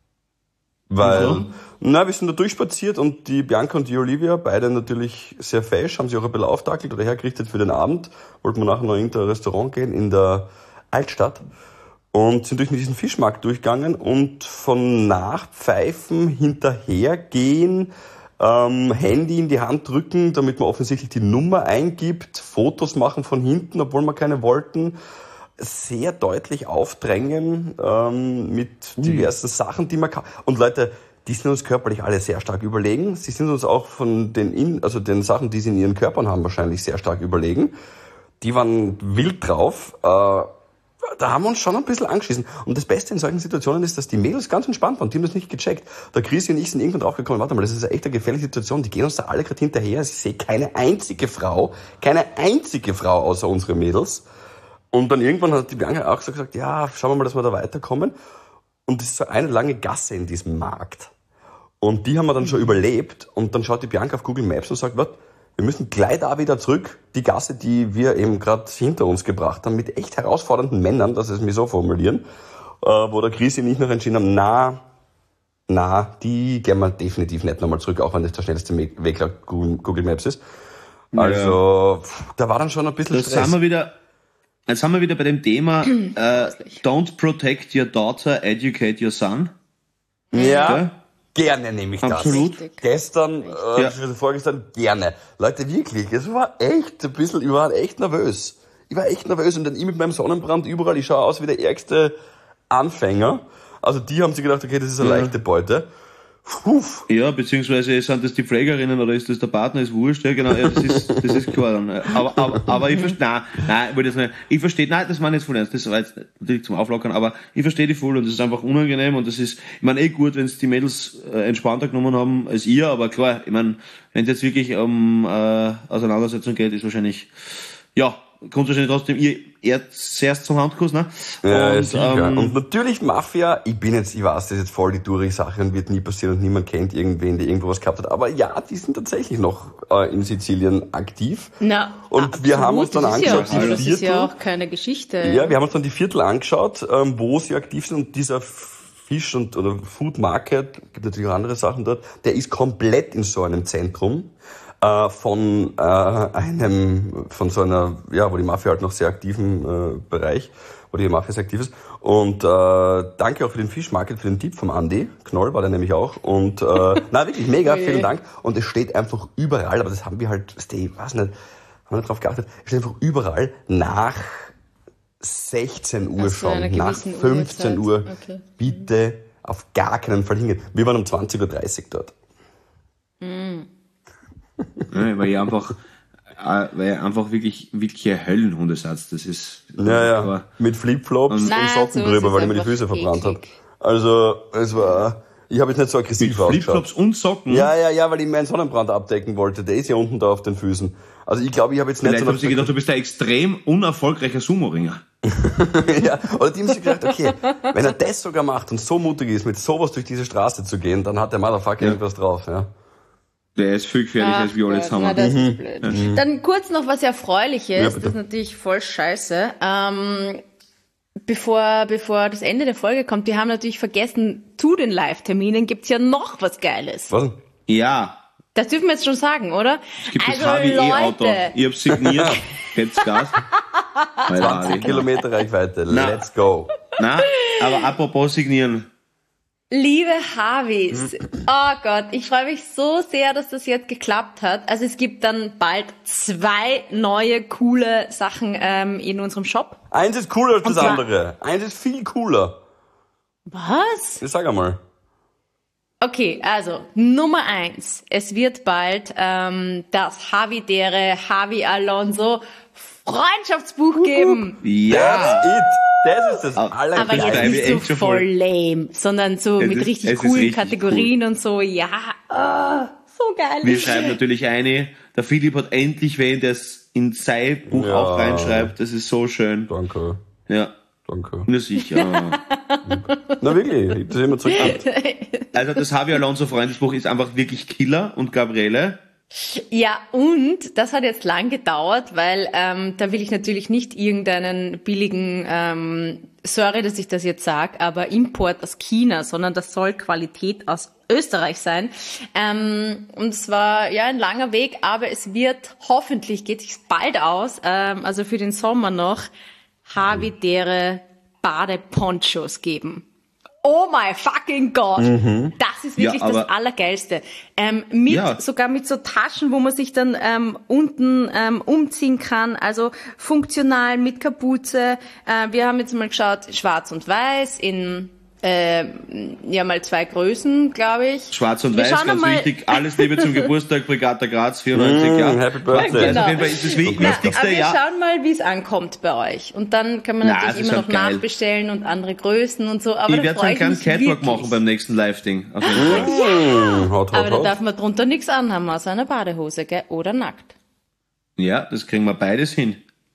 Weil, mhm. na, wir sind da durchspaziert und die Bianca und die Olivia, beide natürlich sehr fesch, haben sich auch ein bisschen auftackelt oder hergerichtet für den Abend. Wollten wir nachher noch in ein Restaurant gehen in der Altstadt und sind durch diesen Fischmarkt durchgegangen und von Nachpfeifen hinterhergehen, Ähm, Handy in die Hand drücken, damit man offensichtlich die Nummer eingibt, Fotos machen von hinten, obwohl wir keine wollten, sehr deutlich aufdrängen ähm, mit diversen Sachen, die man kann. Und Leute, die sind uns körperlich alle sehr stark überlegen. Sie sind uns auch von den, in, also den Sachen, die sie in ihren Körpern haben, wahrscheinlich sehr stark überlegen. Die waren wild drauf. Äh, Da haben wir uns schon ein bisschen angeschissen. Und das Beste in solchen Situationen ist, dass die Mädels ganz entspannt waren. Die haben das nicht gecheckt. Der Chrissy und ich sind irgendwann draufgekommen, warte mal, das ist eine echt eine gefährliche Situation. Die gehen uns da alle gerade hinterher. Ich sehe keine einzige Frau, keine einzige Frau außer unsere Mädels. Und dann irgendwann hat die Bianca auch so gesagt, ja, schauen wir mal, dass wir da weiterkommen. Und das ist so eine lange Gasse in diesem Markt. Und die haben wir dann schon überlebt. Und dann schaut die Bianca auf Google Maps und sagt, was? Wir müssen gleich da wieder zurück, die Gasse, die wir eben gerade hinter uns gebracht haben, mit echt herausfordernden Männern, das ist mir so formulieren, äh, wo der Chrissy und ich noch entschieden haben, na, na, die gehen wir definitiv nicht nochmal zurück, auch wenn das der schnellste Weg laut Google Maps ist. Also, ja. Da war dann schon ein bisschen das Stress. Sind wir wieder, jetzt sind wir wieder bei dem Thema, äh, don't protect your daughter, educate your son. Ja. ja? Gerne nehme ich Absolut. das. Gestern, äh, ja. vorgestern, gerne. Leute, wirklich, es war echt ein bisschen, ich war echt nervös. Ich war echt nervös und dann ich mit meinem Sonnenbrand überall, ich schaue aus wie der ärgste Anfänger. Also die haben sich gedacht, okay, das ist eine ja. leichte Beute. Puh. Ja, beziehungsweise sind das die Pflegerinnen oder ist das der Partner, ist wurscht, ja genau, ja, das ist, das ist klar dann. Aber, aber, aber ich verstehe, nein, nein, ich wollte jetzt nicht, ich verstehe, nein, das war nicht voll ernst, das war jetzt natürlich zum Auflockern, aber ich verstehe die voll und das ist einfach unangenehm und das ist, ich meine, eh gut, wenn es die Mädels äh, entspannter genommen haben als ihr, aber klar, ich meine, wenn es jetzt wirklich um äh, Auseinandersetzung geht, ist wahrscheinlich, ja, kommt wahrscheinlich trotzdem ihr zuerst zum Handkuss, ne? Ja, und, sicher. ähm, und natürlich Mafia, ich bin jetzt, ich weiß, das ist jetzt voll die Touri-Sache und wird nie passieren und niemand kennt irgendwen, der irgendwo was gehabt hat. Aber ja, die sind tatsächlich noch äh, in Sizilien aktiv. Na, und absolut, wir haben uns dann das angeschaut, ist ja auch, die das Viertel. ist ja auch keine Geschichte. Ja, wir haben uns dann die Viertel angeschaut, ähm, wo sie aktiv sind und dieser Fisch- und oder Food Market, gibt natürlich auch andere Sachen dort, der ist komplett in so einem Zentrum. Äh, von äh, einem, von so einer, ja, wo die Mafia halt noch sehr aktiven äh, Bereich, wo die Mafia sehr aktiv ist. Und äh, danke auch für den Fischmarket, für den Tipp vom Andi. Knoll war der nämlich auch. Und äh, na wirklich mega, vielen Dank. Und es steht einfach überall, aber das haben wir halt, ich weiß nicht, haben wir nicht drauf geachtet, es steht einfach überall nach sechzehn Uhr Also schon, einer nach gewissen fünfzehn Uhr, Uhrzeit. Okay. bitte auf gar keinen Fall hingehen. Wir waren um zwanzig Uhr dreißig dort. Mm. Ja, weil ich einfach, äh, weil ich einfach wirklich, wirklich ein Höllenhundesatz, das ist. Ja, ja, aber- mit Flipflops und Nein, Socken so drüber, ist weil ich mir es die Füße einfach verbrannt habe. eklig. Also, es war, ich habe jetzt nicht so aggressiv Mit ausgeschaut. Flipflops und Socken. Ja, ja, ja, weil ich meinen Sonnenbrand abdecken wollte. Der ist ja unten da auf den Füßen. Also ich glaube, ich habe jetzt nicht Vielleicht so haben sie gedacht, du bist ein extrem unerfolgreicher Sumo-Ringer. ja, oder die haben sich gedacht, okay, wenn er das sogar macht und so mutig ist, mit sowas durch diese Straße zu gehen, dann hat der Motherfucker Ja. irgendwas drauf, ja. Der ist viel gefährlicher als wir alle Gott, zusammen. na, das ist blöd. Dann kurz noch was Erfreuliches, Ja, bitte. das ist natürlich voll scheiße. Ähm, bevor, bevor das Ende der Folge kommt, wir haben natürlich vergessen, zu den Live-Terminen gibt's ja noch was Geiles. Was denn? Ja, Das dürfen wir jetzt schon sagen, oder? es gibt also das Harvey E-Auto. Leute, Ich hab's signiert. Jetzt Gas. Alter, zwanzig Harvey. Kilometer Reichweite, Na. let's go. Nein, aber apropos signieren. liebe Harvis, Mhm. oh Gott, ich freue mich so sehr, dass das jetzt geklappt hat. Also es gibt dann bald zwei neue coole Sachen ähm, in unserem Shop. Eins ist cooler als das zwar- andere. Eins ist viel cooler. Was? Ich sag einmal. Okay, also Nummer eins. Es wird bald ähm, das Havidere Javi Alonso Freundschaftsbuch geben. Ja. That's it. Das ist das Aber Allergeilste. jetzt schreibe nicht ich so echt schon voll voll. lame, sondern so Es mit ist- richtig es ist coolen richtig Kategorien und so. Ja, ah, so geil. Wir schreiben natürlich eine. Der Philipp hat endlich wen, der es in sein Buch Ja. auch reinschreibt. Das ist so schön. Danke, Ja, danke. nur sicher. Na wirklich, ich hab das immer zurückgehabt. Also das Javi Alonso Freundesbuch ist einfach wirklich Killer und Gabriele. Ja, und das hat jetzt lang gedauert, weil ähm, da will ich natürlich nicht irgendeinen billigen, ähm, sorry, dass ich das jetzt sage, aber Import aus China, sondern das soll Qualität aus Österreich sein. Ähm, und es war ja ein langer Weg, aber es wird, hoffentlich geht es bald aus, ähm, also für den Sommer noch, Havidere Badeponchos geben. Oh my fucking God! Das ist wirklich Ja, das aber- Allergeilste. Ähm, mit, Ja. sogar mit so Taschen, wo man sich dann ähm, unten ähm, umziehen kann. Also funktional mit Kapuze. Äh, wir haben jetzt mal geschaut, schwarz und weiß in äh, ja mal zwei Größen, glaube ich. Schwarz und Wir Weiß, schauen ganz mal- wichtig. Alles Liebe zum Geburtstag, Brigata Graz, vierundneunzig Mm, Jahre. Happy Birthday. Also auf jeden Fall ist das Wi- Na, Wichtigste, aber wir ja. schauen mal, wie es ankommt bei euch. Und dann kann man Na, natürlich es ist immer noch halt geil. nachbestellen und andere Größen und so. Aber Ich da werde so freue einen ich kleinen mich Catwalk wirklich. machen beim nächsten Live-Ding. Auf jeden Fall. Hm, haut, Aber haut, da haut. darf man drunter nichts anhaben, außer einer Badehose, gell? Oder nackt. Ja, das kriegen wir beides hin.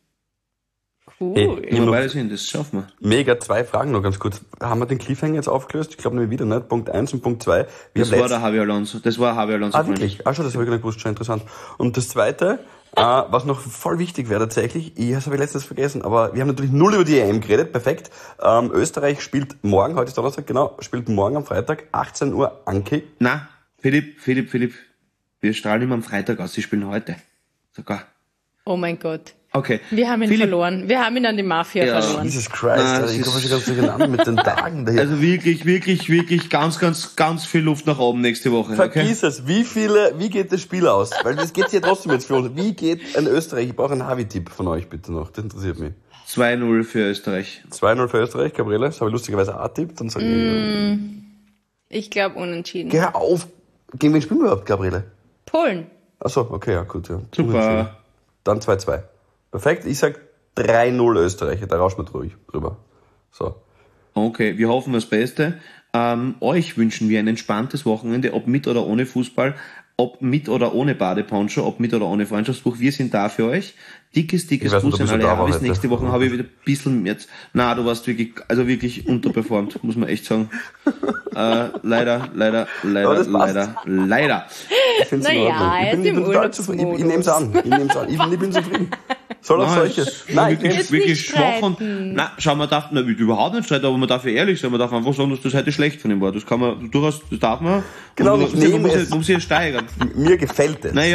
Cool. Hey, Kriegen wir noch beides hin, das schaffen wir. mega zwei Fragen noch ganz kurz. Haben wir den Cliffhanger jetzt aufgelöst? Ich glaube nämlich wieder nicht. Punkt eins und Punkt zwei. Wir Das haben war letzt- der Javi Alonso. Das war Javi Alonso. Ah, wirklich? Ah, schon, das habe ich gar nicht gewusst. Schon interessant. Und das Zweite, äh, was noch voll wichtig wäre tatsächlich, ich das habe ich letztens vergessen, aber wir haben natürlich null über die E M geredet, perfekt. Ähm, Österreich spielt morgen, heute ist Donnerstag, genau, spielt morgen am Freitag, achtzehn Uhr Anki. Na, Philipp, Philipp, Philipp. Wir strahlen immer am Freitag aus, sie spielen heute. Sogar. Oh mein Gott. Okay. Wir haben ihn Philipp, verloren. Wir haben ihn an die Mafia Ja. verloren. Jesus Christ, Na, Alter, es ich komme ist- schon ganz durcheinander mit den Tagen daher. Also wirklich, wirklich, wirklich ganz, ganz, ganz viel Luft nach oben nächste Woche. Okay? Vergiss es, wie viele, wie geht das Spiel aus? Weil das geht ja trotzdem jetzt für uns. Wie geht ein Österreich? Ich brauche einen Havi-Tipp von euch bitte noch, das interessiert mich. zwei null für Österreich. zwei null für Österreich, Gabriele, das habe ich lustigerweise auch tippt, dann sage ich, Ich glaube unentschieden. geh auf, gegen wen spielen wir überhaupt, Gabriele? Polen. Achso, okay, ja, gut, ja. Super. Dann zwei zwei. Perfekt, ich sag drei null Österreich, da rauscht man ruhig drüber. So. Okay, wir hoffen das Beste. Ähm, euch wünschen wir ein entspanntes Wochenende, ob mit oder ohne Fußball, ob mit oder ohne Badeponcho, ob mit oder ohne Freundschaftsbuch. Wir sind da für euch. Dickes, dickes Ich weiß nicht, Kuss ob an ich so alle da war Harvis. heute. Nächste Woche habe ich wieder ein bisschen jetzt. Na, du warst wirklich, also wirklich unterperformt, muss man echt sagen. Äh, leider, leider, Aber leider, das passt. leider, leider. Ich find's in Naja, Ordnung. Ich er bin, ist ich im bin total zufrieden. Ich, ich nehm's an. Ich nehm's an. Ich, ich bin zufrieden. Soll auch Nein, solche. es ist Nein, ich wirklich, nehm's. wirklich nicht schwach und, streiten. na, schau, man darf, na, überhaupt nicht streiten, aber man darf ja ehrlich sein, man darf einfach sagen, dass das heute schlecht von ihm war. Das kann man, durchaus, das darf man. Genau, und ich man, man, nehme muss, es. man muss sich ja steigern. Mir gefällt es. Naja,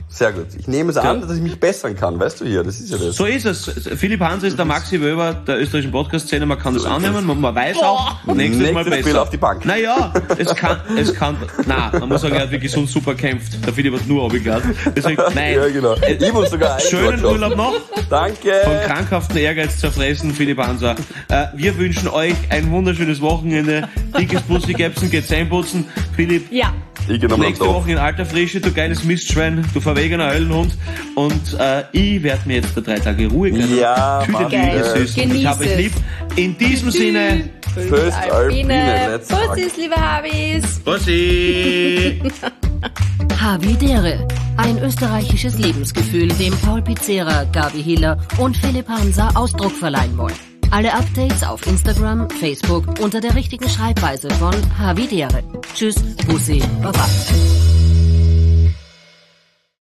Sehr gut. Ich nehme es an, dass ich mich bessern kann, weißt du hier, das ist ja das. So ist es. Philipp Hanser ist der Maxi Wöber der österreichischen Podcast-Szene, man kann das annehmen, man, man weiß auch, nächstes, nächstes Mal besser. Spiel auf die Bank. Naja, es kann, es kann, na, man muss sagen, er hat wirklich so super gekämpft. Der Philipp hat nur runtergelacht. Deswegen, nein. Ja, genau. Ich muss sogar schönen Urlaub noch. Danke. Von krankhaften Ehrgeiz zerfressen, Philipp Hanser. Äh, wir wünschen euch ein wunderschönes Wochenende. Dickes Bussi Gäbsen, geht Zähneputzen. Philipp. Ja. Ich nächste Woche in alter Frische, du geiles Mistschwein, du verwegener Höllenhund. Und äh, ich werde mir jetzt da drei Tage Ruhe gönnen. Ja, ich habe euch lieb. In diesem Sinne, Föst Alpine. Bussis, liebe Habis. Bussi. Havidere, ein österreichisches Lebensgefühl, dem Paul Pizzera, Gabi Hiller und Philipp Hanser Ausdruck verleihen wollen. Alle Updates auf Instagram, Facebook unter der richtigen Schreibweise von Havidere. Tschüss, Bussi, Baba.